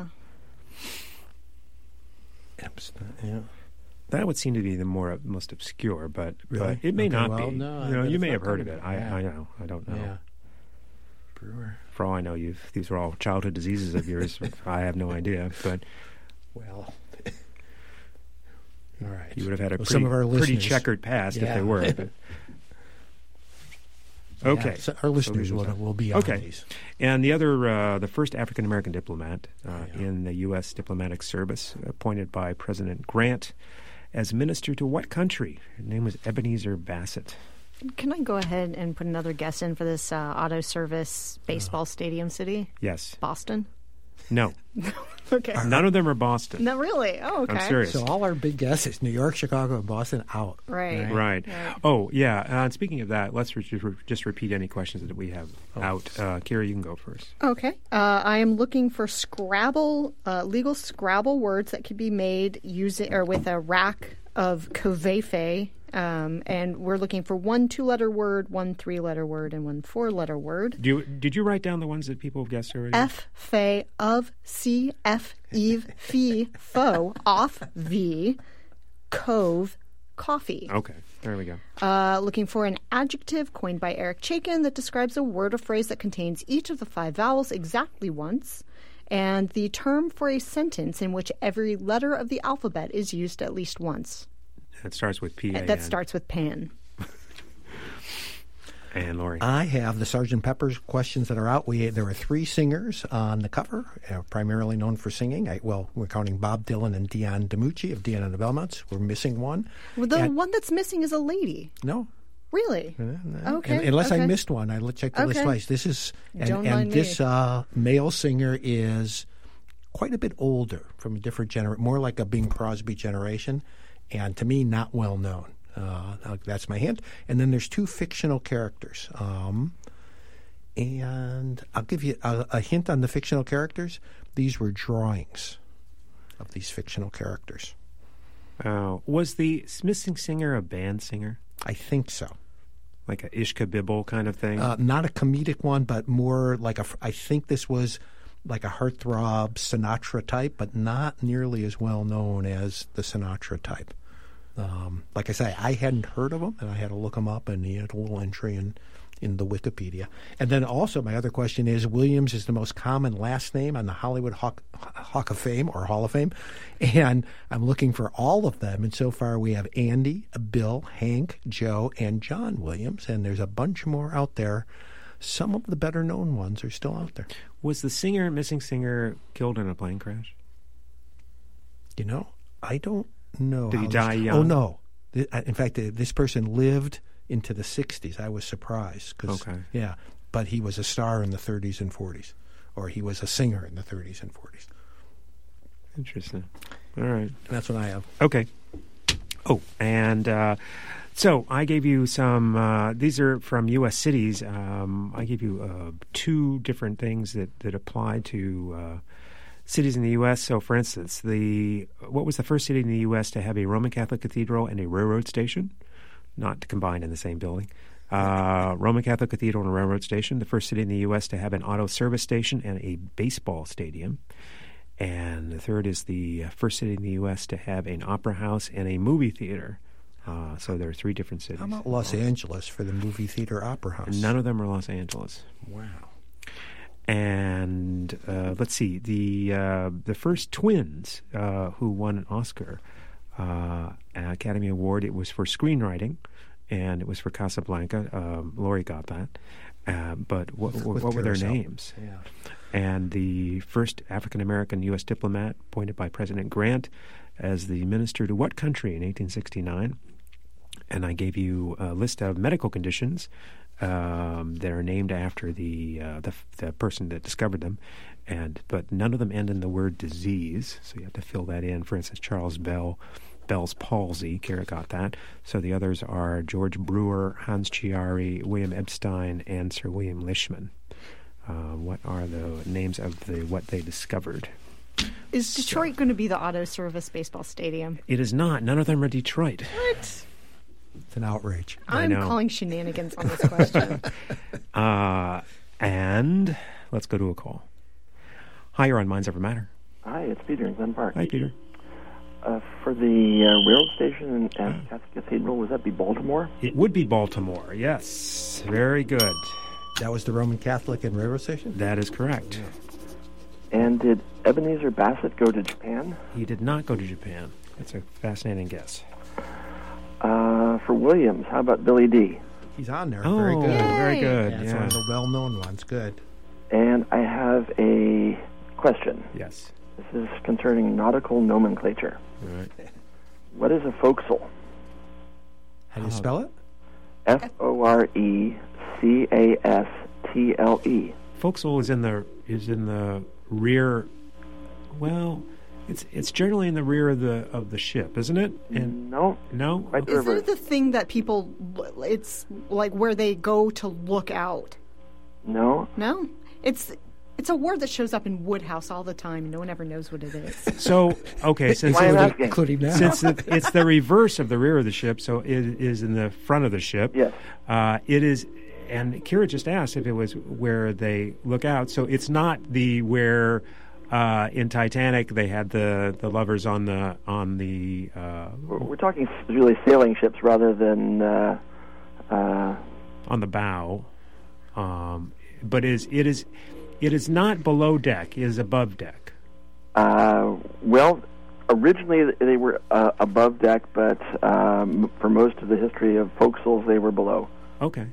Epstein, yeah. That would seem to be the more most obscure, but, Really? but it may Okay, not well, be. no, I you know, bet you it's may not have heard of coming it. to- I, yeah. I know. I don't know. Yeah. Brewer. For all I know, you've these are all childhood diseases of yours. I have no idea, but Well, all right. you would have had a Well, pretty, some of our pretty listeners- checkered past if Yeah. they were. But. Okay. Yeah, so our listeners So will, these are- will be on Okay. these. And the other, uh, the first African-American diplomat uh, Yeah. in the U S diplomatic service, appointed by President Grant as minister to what country? Her name was Ebenezer Bassett. Can I go ahead and put another guess in for this uh, auto service baseball stadium city? Yes. Boston? No. Okay. None of them are Boston. Not really. Oh, okay. I'm serious. So all our big guesses, New York, Chicago, and Boston, out. Right. Right. Right. Right. Oh, yeah. Uh, and speaking of that, let's re- just, re- just repeat any questions that we have out. Uh, Kira, you can go first. Okay. Uh, I am looking for Scrabble, uh, legal Scrabble words that could be made using or with a rack of Covfefe. Um, and we're looking for one two-letter word, one three-letter word, and one four-letter word. Do you, did you write down the ones that people have guessed already? F, fe, of, C, F, eve, fee, fo, off, v, cove, coffee. Okay, there we go. Uh, looking for an adjective coined by Eric Chaikin that describes a word or phrase that contains each of the five vowels exactly once, and the term for a sentence in which every letter of the alphabet is used at least once. That starts with P A N. That starts with pan. And Lori. I have the Sergeant Pepper's questions that are out. We There were three singers on the cover, uh, primarily known for singing. I, well, we're counting Bob Dylan and Dion DiMucci of Dion and the Belmonts. We're missing one. Well, the and, one that's missing is a lady. No. Really? Uh, no. Okay. And, unless okay. I missed one. I checked the okay. list twice. This is, and, Don't and mind this me. uh, male singer is quite a bit older, from a different generation, more like a Bing Crosby generation, and to me, not well known. Uh, that's my hint. And then there's two fictional characters. Um, and I'll give you a, a hint on the fictional characters. These were drawings of these fictional characters. Uh, was the missing singer a band singer? I think so. Like a Ishka Bibble kind of thing? Uh, not a comedic one, but more like a. I think this was like a heartthrob Sinatra type, but not nearly as well known as the Sinatra type. Um, like I say, I hadn't heard of him, and I had to look him up, and he had a little entry in, in the Wikipedia. And then also, my other question is, Williams is the most common last name on the Hollywood Hawk, Hawk of Fame, or Hall of Fame, and I'm looking for all of them, and so far we have Andy, Bill, Hank, Joe, and John Williams, and there's a bunch more out there. Some of the better-known ones are still out there. Was the singer, missing singer, killed in a plane crash? You know, I don't No. Did he this, die young? Oh, no. In fact, this person lived into the sixties. I was surprised. Cause, okay. Yeah. But he was a star in the thirties and forties. Or he was a singer in the thirties and forties. Interesting. All right. That's what I have. Okay. Oh, and uh, so I gave you some, uh, these are from U S cities. Um, I gave you uh, two different things that, that apply to uh, cities in the U S. So, for instance, the what was the first city in the U S to have a Roman Catholic cathedral and a railroad station? Not combined in the same building. Uh, Roman Catholic cathedral and a railroad station. The first city in the U S to have an auto service station and a baseball stadium. And the third is the first city in the U S to have an opera house and a movie theater. Uh, so there are three different cities. How about Los Angeles for the movie theater opera house? None of them are Los Angeles. Wow. And uh, let's see, the uh, the first twins uh, who won an Oscar uh, Academy Award, it was for screenwriting, and it was for Casablanca. Um, Lori got that. Uh, but what, what, what were their names? Yeah. And the first African-American U S diplomat appointed by President Grant as the minister to what country in eighteen sixty-nine? And I gave you a list of medical conditions Um, that are named after the, uh, the the person that discovered them, and but none of them end in the word disease, so you have to fill that in. For instance, Charles Bell, Bell's palsy, Kara got that. So the others are George Brewer, Hans Chiari, William Epstein, and Sir William Leishman. Uh, what are the names of the what they discovered? Is Detroit so, going to be the auto service baseball stadium? It is not. None of them are Detroit. What? It's an outrage. I'm calling shenanigans on this question. uh, and let's go to a call. Hi, you're on Minds Over Matter. Hi, it's Peter in Glen Park. Hi, Peter. Uh, for the uh, railroad station at uh, Catholic Cathedral, would that be Baltimore? It would be Baltimore, yes. Very good. That was the Roman Catholic and railroad station? That is correct. Yeah. And did Ebenezer Bassett go to Japan? He did not go to Japan. That's a fascinating guess. Uh, for Williams, how about Billy D? He's on there. Oh, very good. very good. Yeah, yeah. It's one of the well-known ones. Good. And I have a question. Yes. This is concerning nautical nomenclature. All right. What is a forecastle? How do you spell it? F O R E C A S T L E. Forecastle is in the is in the rear. Well. It's it's generally in the rear of the of the ship, isn't it? And no, no. Right Is it the thing that people? It's like where they go to look out. No, no. It's it's a word that shows up in Woodhouse all the time, and no one ever knows what it is. So okay, since it's, including now. since it, it's the reverse of the rear of the ship, so it is in the front of the ship. Yes, uh, it is. And Kira just asked if it was where they look out. So it's not the where. uh, in Titanic, they had the, the lovers on the on the. Uh, We're, we're talking really sailing ships rather than uh, uh, on the bow, um, but is it is it is not below deck. It is above deck. Uh, well, originally they were uh, above deck, but um, for most of the history of forecastles, they were below. Okay.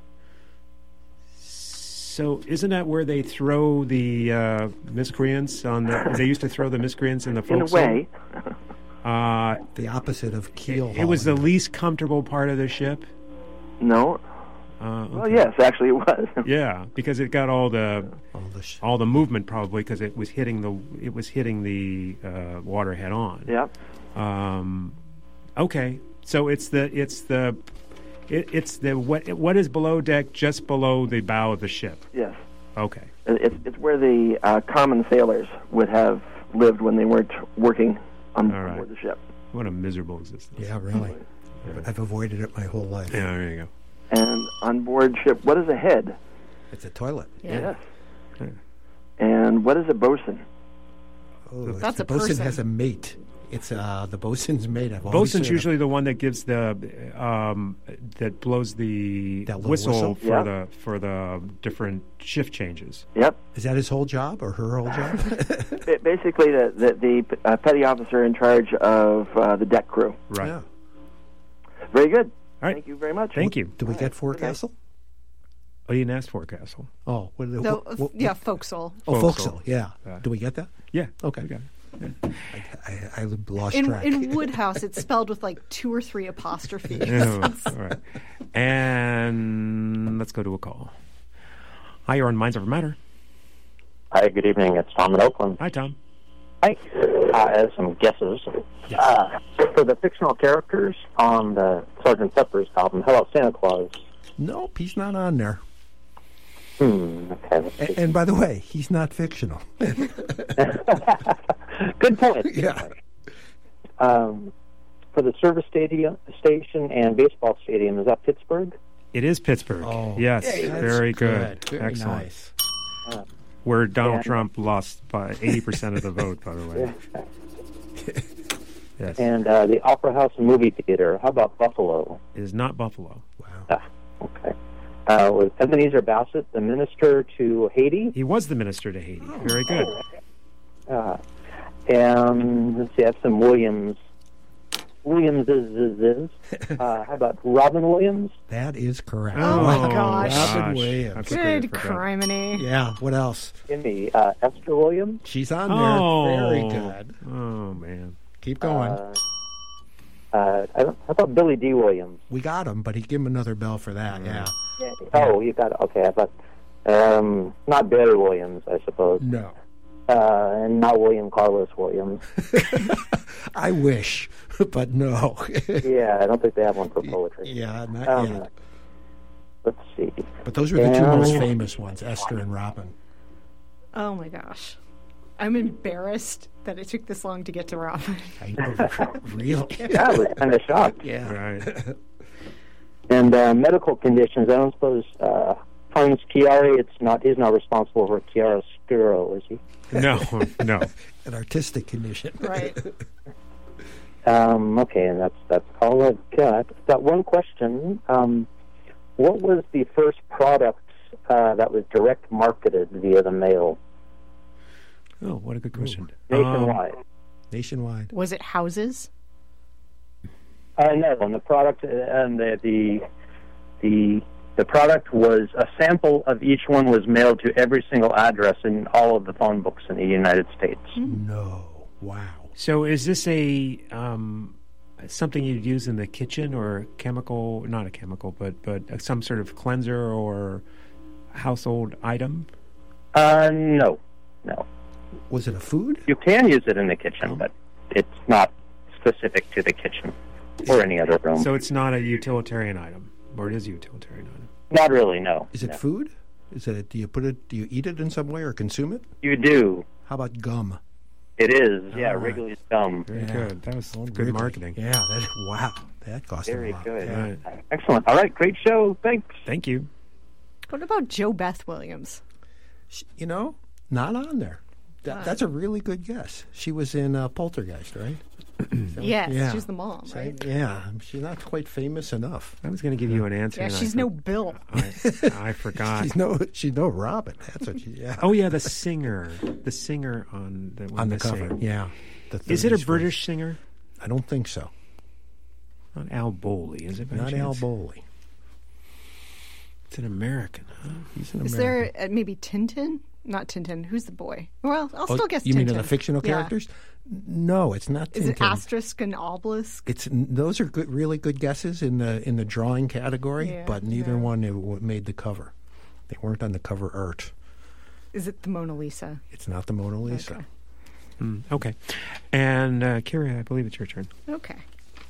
So isn't that where they throw the uh, miscreants on the? They used to throw the miscreants in the forecastle. In a way. uh, the opposite of keel. It, it was the least comfortable part of the ship. No. Uh, okay. Well, yes, actually it was. Yeah, because it got all the all the, sh- all the movement probably because it was hitting the it was hitting the uh, water head on. Yeah. Um, okay, so it's the it's the it, it's the what what is below deck, just below the bow of the ship. Yes. Okay. It's it's where the uh, common sailors would have lived when they weren't working on All right. board the ship. What a miserable existence. Yeah, really. But I've avoided it my whole life. Yeah, there you go. And on board ship, what is a head? It's a toilet. Yeah. Yes. Yeah. And what is a bosun? Oh, That's the a bosun person. has a mate. It's uh, the bosun's mate. I've always Bosun's said usually the one that gives the um, that blows the That little whistle, whistle? for Yeah. the for the different shift changes. Yep. Is that his whole job or her whole job? Ba- Basically, the the, the uh, petty officer in charge of uh, the deck crew. Right. Yeah. Very good. All right. Thank you very much. Thank you. Do we get forecastle? Oh, you didn't ask forecastle. Oh, what, No, what, what, yeah, forecastle. Oh, Forecastle. forecastle. Yeah. Yeah. Do we get that? Yeah. Okay. we got it. I, I, I lost In, track. in Woodhouse, it's spelled with like two or three apostrophes. Oh, all right. And let's go to a call. Hi, you're on Minds Over Matter. Hi, good evening. It's Tom in Oakland. Hi, Tom. Hi. Uh, I have some guesses. Yes. Uh, for the fictional characters on the Sergeant Pepper's album, how about Santa Claus? Nope, he's not on there. Hmm, okay. let's And, see. and by the way, he's not fictional. Good point. Yeah. Um, for the service stadium, station and baseball stadium, is that Pittsburgh? It is Pittsburgh. Oh, yes, hey, that's very good. good. Very Excellent. nice. Uh, Where Donald And- Trump lost by eighty percent of the vote, by the way. Yes. And uh, the Opera House and Movie Theater, how about Buffalo? It is not Buffalo. Wow. Ah, okay. Uh, was Ebenezer Bassett the minister to Haiti? He was the minister to Haiti. Very good. Uh, and let's see, I have some Williams. Williams is, is, is. Uh, how about Robin Williams? That is correct. Oh, my gosh. Robin gosh. Williams. I completely Good forgot. criminy. Yeah, what else? Give me uh, Esther Williams. She's on there. Oh. Very good. Oh, man. Keep going. Uh, uh, I don't, how about Billy D. Williams? We got him, but he give him another bell for that, yeah. Oh, you got okay. I thought um, not Barry Williams, I suppose, No. uh, and not William Carlos Williams. I wish, but no. Yeah, I don't think they have one for poetry. Yeah, not Um, yet. Let's see. But those were the two most and- famous ones, Esther and Robin. Oh my gosh. I'm embarrassed that it took this long to get to Robin. I know, really? Yeah, I was kind of shocked. Yeah. Right. And uh, medical conditions. I don't suppose uh, Hans Chiari. It's not. He's not responsible for chiaroscuro, is he? No, no. An artistic condition. Right. Um, okay, and that's that's all I've got. Got one question. Um, what was the first product uh, that was direct marketed via the mail Oh, what a good question. nationwide? Um, Nationwide. Was it houses? Uh, no, and the product uh, and the, the the the product was a sample of each one was mailed to every single address in all of the phone books in the United States. No. Wow. So is this a um, something you'd use in the kitchen or chemical, not a chemical, but, but some sort of cleanser or household item? Uh, no, no. Was it a food? You can use it in the kitchen, but it's not specific to the kitchen or any other room. So it's not a utilitarian item, or it is a utilitarian item? Not really, no. Is it no. food? Is it? Do you put it? Do you eat it in some way or consume it? You do. How about gum? It is, yeah, All right. Wrigley's gum. Very Yeah. good. That was Oh, good Wrigley. marketing. Yeah. That, wow. That cost Very a lot. good. Yeah. Right. Excellent. All right, great show. Thanks. Thank you. What about Joe Beth Williams? You know, not on there. That, that's a really good guess. She was in uh, Poltergeist, right? Yes, yeah. she's the mom, So, right? yeah, she's not quite famous enough. I was going to give you an answer. Yeah, and I she's for- no Bill. I, I forgot. She's no, she's no Robin. That's what she. Yeah. Oh yeah, the singer, the singer on the on the cover. missing. Yeah. The Is it a thirties British voice. singer? I don't think so. Not Al Bowley, is it? by Not Al chance? Bowley. It's an American. Huh? He's an Is American. there uh, maybe Tintin? Not Tintin. Who's the boy? Well, I'll Oh, still guess you Tintin. mean in the fictional Yeah. characters? No, it's not Tintin. Is it asterisk and obelisk? It's those are good, really good guesses in the in the drawing category, Yeah, but neither no. one w- made the cover. They weren't on the cover art. Is it the Mona Lisa? It's not the Mona Lisa. Okay. Mm, okay. And uh, Kira, I believe it's your turn. Okay.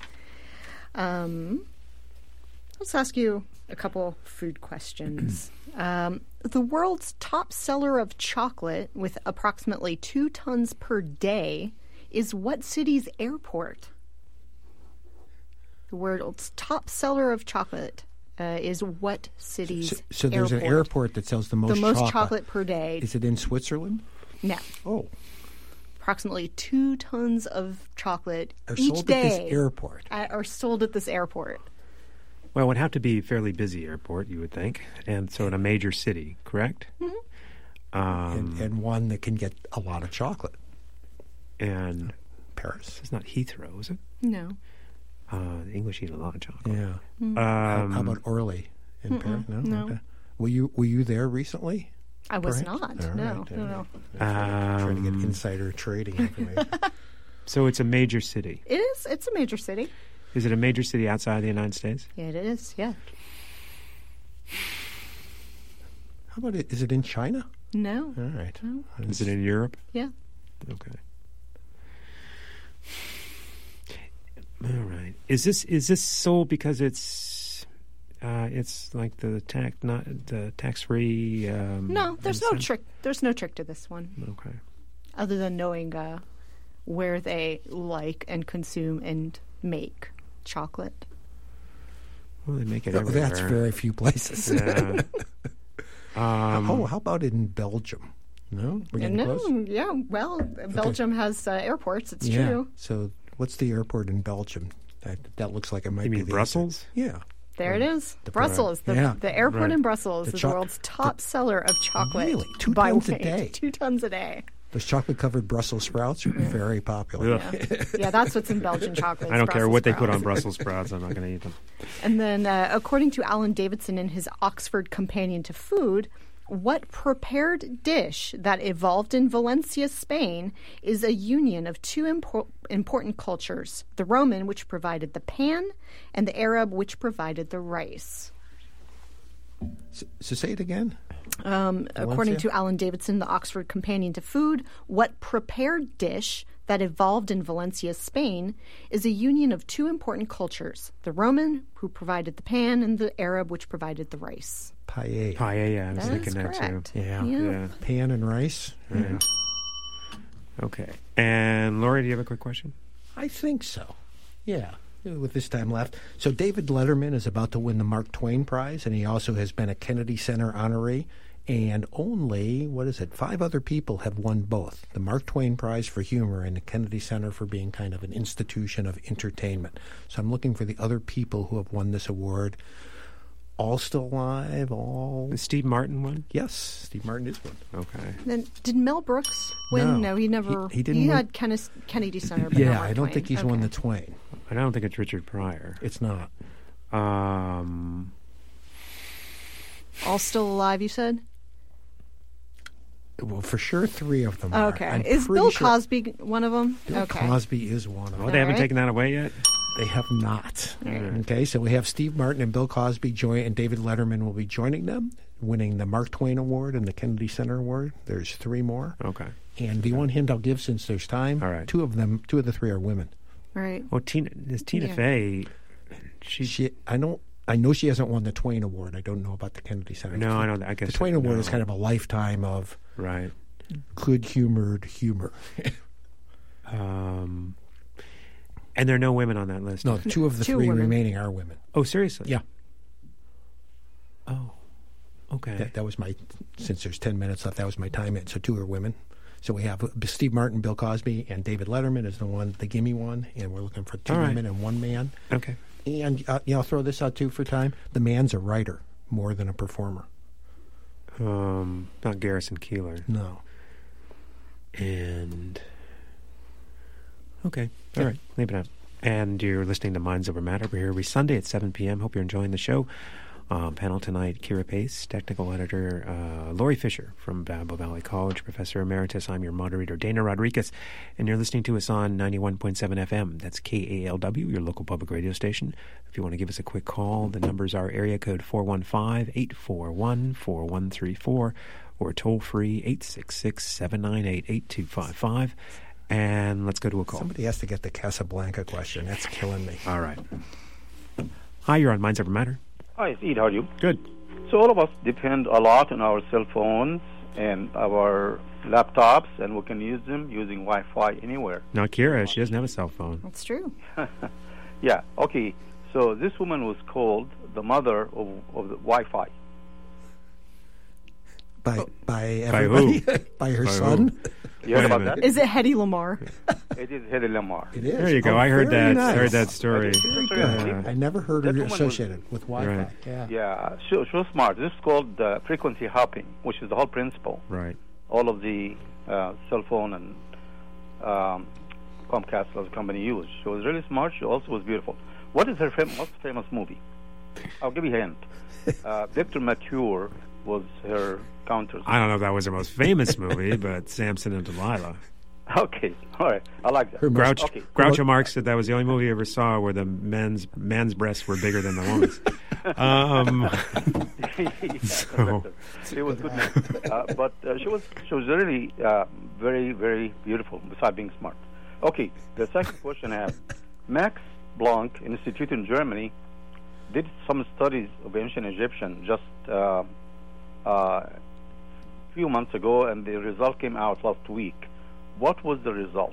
Um, let's ask you a couple food questions. um, the world's top seller of chocolate, with approximately two tons per day, is what city's airport? The world's top seller of chocolate uh, is what city's So, so there's airport? an airport that sells the most the most chocolate. chocolate per day. Is it in Switzerland? No. Oh, Approximately two tons of chocolate Are each sold day at this airport. uh, are sold at this airport. Well, it would have to be a fairly busy airport, you would think, and so in a major city, correct? Mm-hmm. Um, and, and one that can get a lot of chocolate. and Paris. It's not Heathrow, is it? No. Uh, the English eat a lot of chocolate. Yeah. Mm. how, Um, how about Orly in Mm-mm, Paris? No. no. Okay. Were you Were you there recently? I was Perhaps? not. All No, right, no, all no. right. Trying to get Um, insider trading information. So it's a major city. It is. It's a major city. Is it a major city outside the United States? Yeah, it is. Yeah. How about it? Is it in China? No. All right. No. Is it in Europe? Yeah. Okay. All right. Is this is this sold because it's uh, it's like the tax not the tax free? Um, No, there's no incentive? trick. There's no trick to this one, Okay. other than knowing uh, where they like and consume and make chocolate. Well, they make it Oh, everywhere. that's very few places. Yeah. um, oh, how about in Belgium? No, we're getting no, close. yeah. Well, Belgium has uh, airports. It's yeah. true. So, what's the airport in Belgium? That that looks like it might You be mean the Brussels? answer. Yeah. There it is. The- Brussels. The, Yeah. the airport Right. in Brussels The is choc- the world's top seller of chocolate. Really? Two by tons a weight. day? Two tons a day. Those chocolate-covered Brussels sprouts are very popular. Ugh. Yeah, that's what's in Belgian chocolate. I don't care Brussels what they put sprouts. on Brussels sprouts. I'm not going to eat them. And then, uh, according to Alan Davidson in his Oxford Companion to Food, what prepared dish that evolved in Valencia, Spain, is a union of two impor- important cultures: the Roman, which provided the pan, and the Arab, which provided the rice. So, so say it again. Um, according Valencia? to Alan Davidson, the Oxford Companion to Food, what prepared dish that evolved in Valencia, Spain, is a union of two important cultures: the Roman, who provided the pan, and the Arab, which provided the rice. Paella. Paella, I was That thinking is that correct. too. Yeah. Yeah. Yeah. Pan and rice. Yeah. Okay. And Lori, do you have a quick question? I think so. Yeah. With this time left. So David Letterman is about to win the Mark Twain Prize, and he also has been a Kennedy Center honoree. And only, what is it, five other people have won both. The Mark Twain Prize for humor and the Kennedy Center for being kind of an institution of entertainment. So I'm looking for the other people who have won this award. All still alive, all... The Steve Martin one? Yes, Steve Martin is one. Okay. Then did Mel Brooks win? No. he never. He- he didn't win- had Kenneth, Kennedy Center. But not Yeah, Mark I don't Twain. think he's okay. won the Twain. I don't think it's Richard Pryor. It's not. Um, All still alive, you said? Well, for sure, three of them are. Okay. I'm Is pretty Bill sure- Cosby one of them? Bill okay. Cosby is one of oh, them. they haven't right. taken that away yet? They have not. right. Okay, so we have Steve Martin and Bill Cosby join, and David Letterman will be joining them, winning the Mark Twain Award and the Kennedy Center Award. There's three more. Okay. And the one hint I'll give, since there's time, All right. two of them, two of the three are women. Right. Well, Tina, this Tina Yeah. Fey, she, She, I don't, I know she hasn't won the Twain Award. I don't know about the Kennedy Center. no, I know that. I guess The Twain Award no. is kind of a lifetime of right. good-humored humor. Um, and there are no women on that list. No, two of the Two three women. remaining are women. Oh, seriously? Yeah. Oh, okay. That, that was my, since there's ten minutes left, that was my time in. So two are women. So we have Steve Martin, Bill Cosby, and David Letterman is the one, the gimme one, and we're looking for two All right. women and one man. Okay. And uh, you know, I'll throw this out too for time. The man's a writer more than a performer. Um, not Garrison Keillor. No. And okay, all Yeah. right, leave it out. And you're listening to Minds Over Matter. We're here every Sunday at seven p.m. Hope you're enjoying the show. Um, panel tonight, Kira Pace, technical editor, uh, Lori Fisher from Babo Valley College, Professor Emeritus. I'm your moderator, Dana Rodriguez, and you're listening to us on ninety-one point seven F M. That's K A L W, your local public radio station. If you want to give us a quick call, the numbers are area code four one five, eight four one, four one three four or toll-free eight six six, seven nine eight, eight two five five. And let's go to a call. Somebody has to get the Casablanca question. That's killing me. All right. Hi, you're on Minds Over Matter. Hi, it's Ed. How are you? Good. So all of us depend a lot on our cell phones and our laptops, and we can use them using Wi-Fi anywhere. Now, Kira, she doesn't have a cell phone. That's true. Yeah, okay. So this woman was called the mother of, of the Wi-Fi. By by By everybody? who? By her By son? who? You heard Wait a about minute. that? Is it Hedy Lamar? It is Hedy Lamar. It is. There you go. Oh, I heard very that. I nice. heard that story. Very Yeah. good. I never heard That her woman was- associated with Wi-Fi. Right. Yeah. Yeah, she, she was smart. This is called uh, frequency hopping, which is the whole principle. Right. All of the uh, cell phone and um, Comcast as a company used. She was really smart. She also was beautiful. What is her fam- most famous movie? I'll give you a hint. Uh, Victor Mature was her counter. I don't know if that was her most famous movie, but Samson and Delilah. Okay, all right. I like that. Grouch, Okay. Groucho Marx said that was the only movie he ever saw where the men's man's breasts were bigger than the woman's. Um, Yeah, so, it was good. Uh, but uh, she was she was really uh, very very beautiful. Besides being smart. Okay, the second question I have: Max Planck Institute in Germany did some studies of ancient Egyptian just uh, uh, a few months ago, and the result came out last week. What was the result?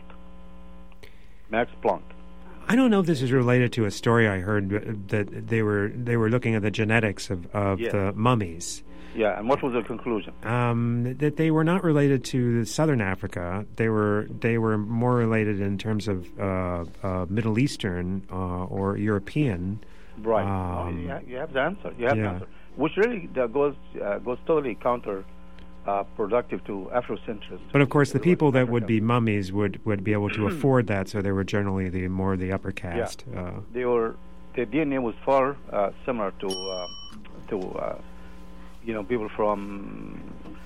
Max Planck. I don't know if this is related to a story I heard that they were they were looking at the genetics of, of Yeah. the mummies. Yeah, and what was the conclusion? Um, that they were not related to Southern Africa. They were they were more related in terms of uh, uh, Middle Eastern uh, or European. Right. Um, oh, you, have, you have the answer. You have yeah. the answer. Which really uh, goes uh, goes totally counter uh, productive to Afrocentrism. But of course, the people that would be mummies would, would be able to afford that, so they were generally the more the upper caste. Yeah. Uh, They were their D N A was far uh, similar to uh, to uh, you know people from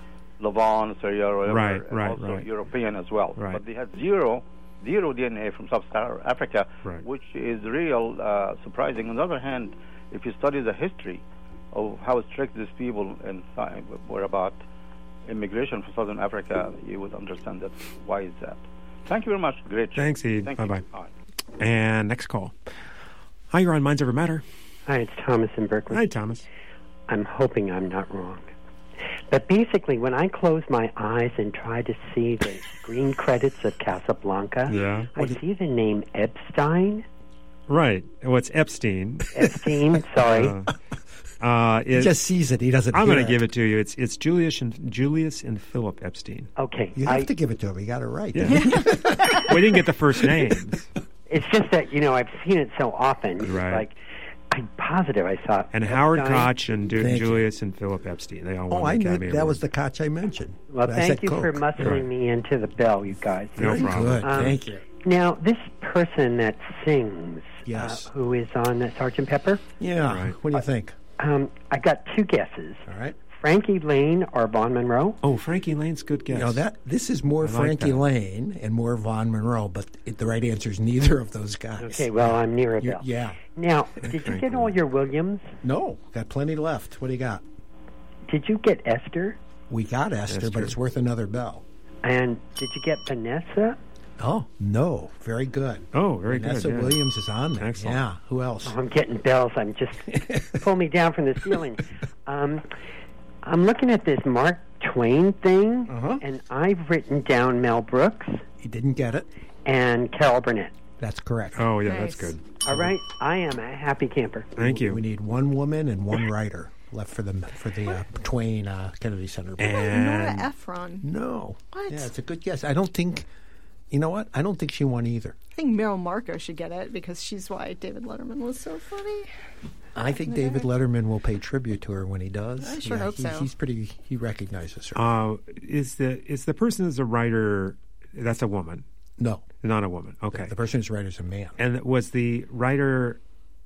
Levant, Syria, or whatever, Right, and right, also right. European as well. Right. But they had zero zero D N A from Sub-Saharan Africa, Right. which is real uh, surprising. On the other hand, if you study the history of how strict these people in, were about immigration from Southern Africa, you would understand that. Why is that? Thank you very much. Great show. Thanks, Ed. Thank Bye you. bye. All right. And next call. Hi, you're on Minds Over Matter. Hi, it's Thomas in Berkeley. Hi, Thomas. I'm hoping I'm not wrong. But basically, when I close my eyes and try to see the screen credits of Casablanca, Yeah. I see the name Epstein. Right. Well, it's Epstein. Epstein, sorry. Uh, uh, He it- just sees it. He doesn't I'm hear going to it. give it to you. It's it's Julius and Julius and Philip Epstein. Okay. You have I- to give it to him. He got it right. Yeah. We didn't get the first names. It's just that, you know, I've seen it so often. It's Right. like, I'm positive I saw And Howard Epstein. Koch and Du- Thank you. Julius and Philip Epstein. They all won Oh, the I knew Academy that Award. was the Koch I mentioned. Well, But I thank said you for Coke. muscling Right. me into the bell, you guys. No Very problem. good. Um, Thank you. Now, this person that sings, Yes. uh, who is on uh, Sergeant Pepper, Yeah. Right. What do you think? um, I got two guesses. All right. Frankie Lane or Vaughn Monroe? Oh, Frankie Lane's a good guess. You know that this is more I like Frankie that. Lane and more Vaughn Monroe, but it, the right answer is neither of those guys. Okay, well, I'm near a You- bell. yeah. Now, did you Frankie get all your Williams? No, got plenty left. What do you got? Did you get Esther? We got Esther, Esther. but it's worth another bell. And did you get Vanessa? Oh no, very good. Oh, very Vanessa good. yeah. Williams is on there. Excellent. Yeah. Who else? Oh, I'm getting bells. I'm just pull me down from the ceiling. Um, I'm looking at this Mark Twain thing, Uh-huh. and I've written down Mel Brooks He didn't get it. and Carol Burnett. That's correct. Oh, yeah, Nice. that's good. All right, I am a happy camper. Thank you. We need one woman and one writer. left for the for the uh, Twain uh, Kennedy Center. Nora Ephron. No. What? Yeah, it's a good guess. I don't think. You know what? I don't think she won either. I think Meryl Marco should get it because she's why David Letterman was so funny. I think David Letterman will pay tribute to her when he does. I sure yeah, hope he, so. He's pretty. He recognizes her. Uh, is the is the person who's a writer? That's a woman. No, not a woman. Okay, the, the person who's a writer is a man. And was the writer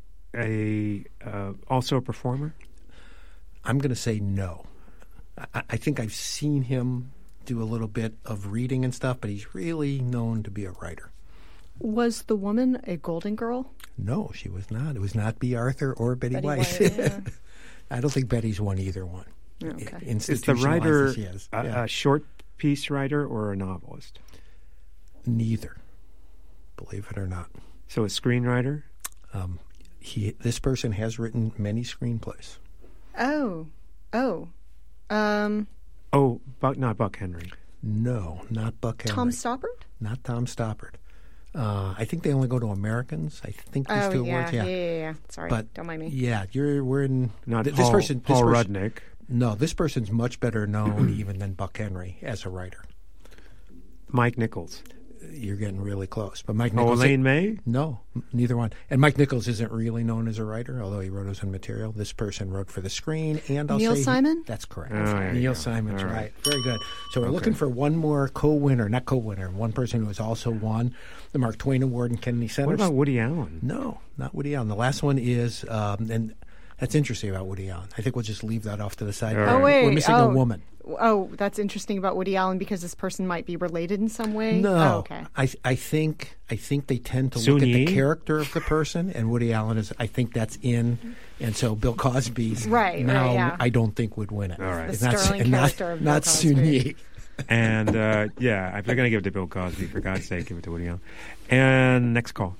a uh, also a performer? I'm going to say no. I, I think I've seen him do a little bit of reading and stuff, but he's really known to be a writer. Was the woman a Golden Girl? No, she was not. It was not B. Arthur or Betty, Betty White. White, yeah. I don't think Betty's won either one. Okay. Is the writer as she is. a, Yeah. a short piece writer or a novelist? Neither, believe it or not. So a screenwriter? Um, he. This person has written many screenplays. Oh, oh, um, Oh, Buck, not Buck Henry. No, not Buck Henry. Tom Stoppard? Not Tom Stoppard. Uh, I think they only go to Americans. I think these Oh, two yeah, awards. Yeah, yeah, yeah, yeah. Sorry, but don't mind me. Yeah, you're we're in. Not th- Paul- this person. Paul this person, Rudnick. No, this person's much better known even than Buck Henry as a writer. Mike Nichols. You're getting really close, but Mike Oh, Nichols. Elaine May? No, m- neither one. And Mike Nichols isn't really known as a writer, although he wrote his own material. This person wrote for the screen, and I'll Neil say he- Simon? that's correct. Oh, there you Neil go. Simon's All right. right. Very good. So we're Okay. looking for one more co-winner, not co-winner, one person who has also won the Mark Twain Award in Kennedy Center. What about Woody Allen? No, not Woody Allen. The last one is, um, and that's interesting about Woody Allen. I think we'll just leave that off to the side. Oh, wait. We're missing oh. a woman. Oh, that's interesting about Woody Allen because this person might be related in some way. No, Oh, okay. I I think I think they tend to Soon look at Yi? the character of the person, and Woody Allen is. I think that's in, and so Bill Cosby's Right, now. right, yeah. I don't think would win it. All right. The It's not, sterling and not, character of Bill not Cosby. Soon Yi. And uh, yeah, if they're going to give it to Bill Cosby, for God's sake, give it to Woody Allen. And next call.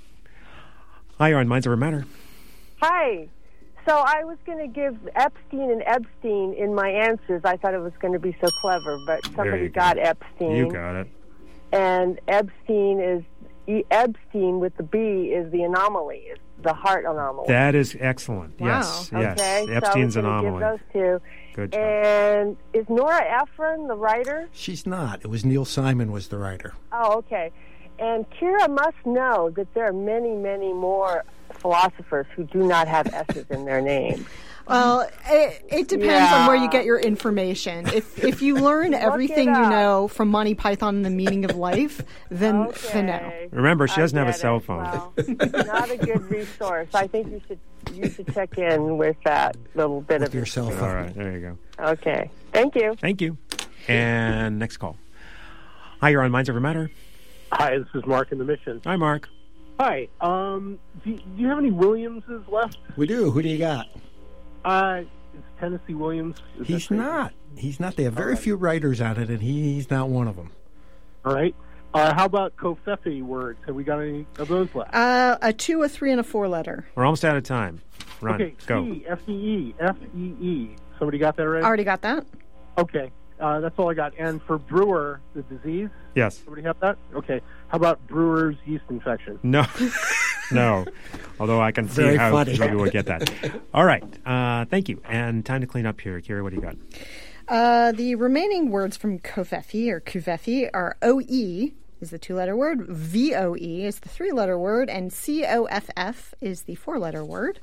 Hi, you're on Minds Over Matter. Hi. So I was going to give Epstein and Epstein in my answers. I thought it was going to be so clever, but somebody you go. got Epstein. You got it. And Epstein is E- Epstein with the B is the anomaly, is the heart anomaly. That is excellent. Wow. Yes, yes. Okay, Epstein's so I was anomaly. gonna give those two. Good job. And is Nora Ephron the writer? She's not. It was Neil Simon was the writer. Oh, okay. And Kira must know that there are many, many more philosophers who do not have S's in their name. Well, it, it depends Yeah. on where you get your information. If if you learn Look everything it you up. know from Monty Python and the Meaning of Life, then then no. Remember, she I doesn't have a get cell it. phone. Well, not a good resource. I think you should you should check in with that little bit With of your cell phone. All right, there you go. Okay. Thank you. Thank you. And next call. Hi, you're on Minds Over Matter. Hi, this is Mark in the Mission. Hi, Mark. Hi. Um, do, do you have any Williamses left? We do. Who do you got? Uh, is Tennessee Williams? Is He's that- not. He's not. They have very few writers on it, and he, he's not one of them. All right. Uh, how about Kofefe words? Have we got any of those left? Uh, a two, a three, and a four letter. We're almost out of time. Run. Okay. Go. C, F E E, F E E. Somebody got that right? Already got that. Okay. Uh, that's all I got. And for Brewer, the disease? Yes. Somebody have that? Okay. How about Brewer's yeast infection? No. No. Although I can see Very how funny. somebody would get that. All right. Uh, thank you. And time to clean up here. Kira, what do you got? Uh, the remaining words from Kofefi or Kufefi are O E is the two-letter word, V O E is the three-letter word, and C O F F is the four-letter word.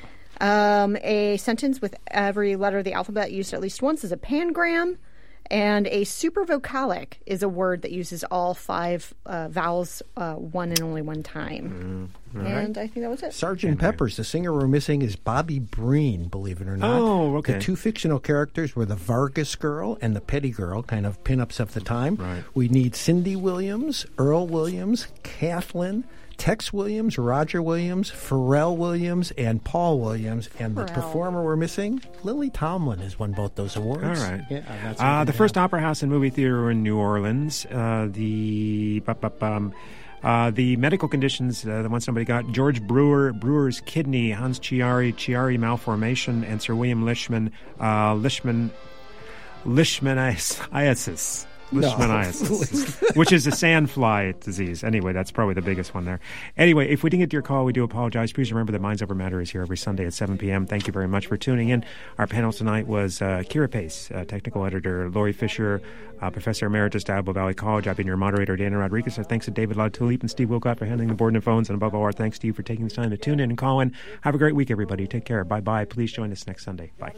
Um, a sentence with every letter of the alphabet used at least once is a pangram, and a supervocalic is a word that uses all five uh, vowels uh, one and only one time. Mm, all right. And I think that was it. Sergeant Pepper's. The singer we're missing is Bobby Breen, believe it or not. Oh, okay. The two fictional characters were the Vargas girl and the Petty girl, kind of pinups of the time. Right. We need Cindy Williams, Earl Williams, Kathleen, Tex Williams, Roger Williams, Pharrell Williams, and Paul Williams. And the Pharrell. performer we're missing, Lily Tomlin, has won both those awards. All right. Yeah, that's Uh, something the to first have. opera house and movie theater in New Orleans. Uh, the bu- bu- bum, uh, the medical conditions, uh, the one somebody got, George Brewer, Brewer's kidney, Hans Chiari, Chiari malformation, and Sir William Lishman, uh, Lishman, Leishmaniasis. Leishmaniasis, which is a sandfly disease. Anyway, that's probably the biggest one there. Anyway, if we didn't get to your call, we do apologize. Please remember that Minds Over Matter is here every Sunday at seven p.m. Thank you very much for tuning in. Our panel tonight was uh, Kira Pace, uh, technical editor, Laurie Fisher, uh, Professor Emeritus at Diablo Valley College. I've been your moderator, Dana Rodriguez. Our thanks to David LaTulippe and Steve Wilcott for handling the board and phones. And above all, our thanks to you for taking the time to tune in and call in. Have a great week, everybody. Take care. Bye-bye. Please join us next Sunday. Bye.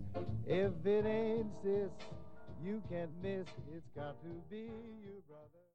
If it ain't this, you can't miss. It's got to be you, brother.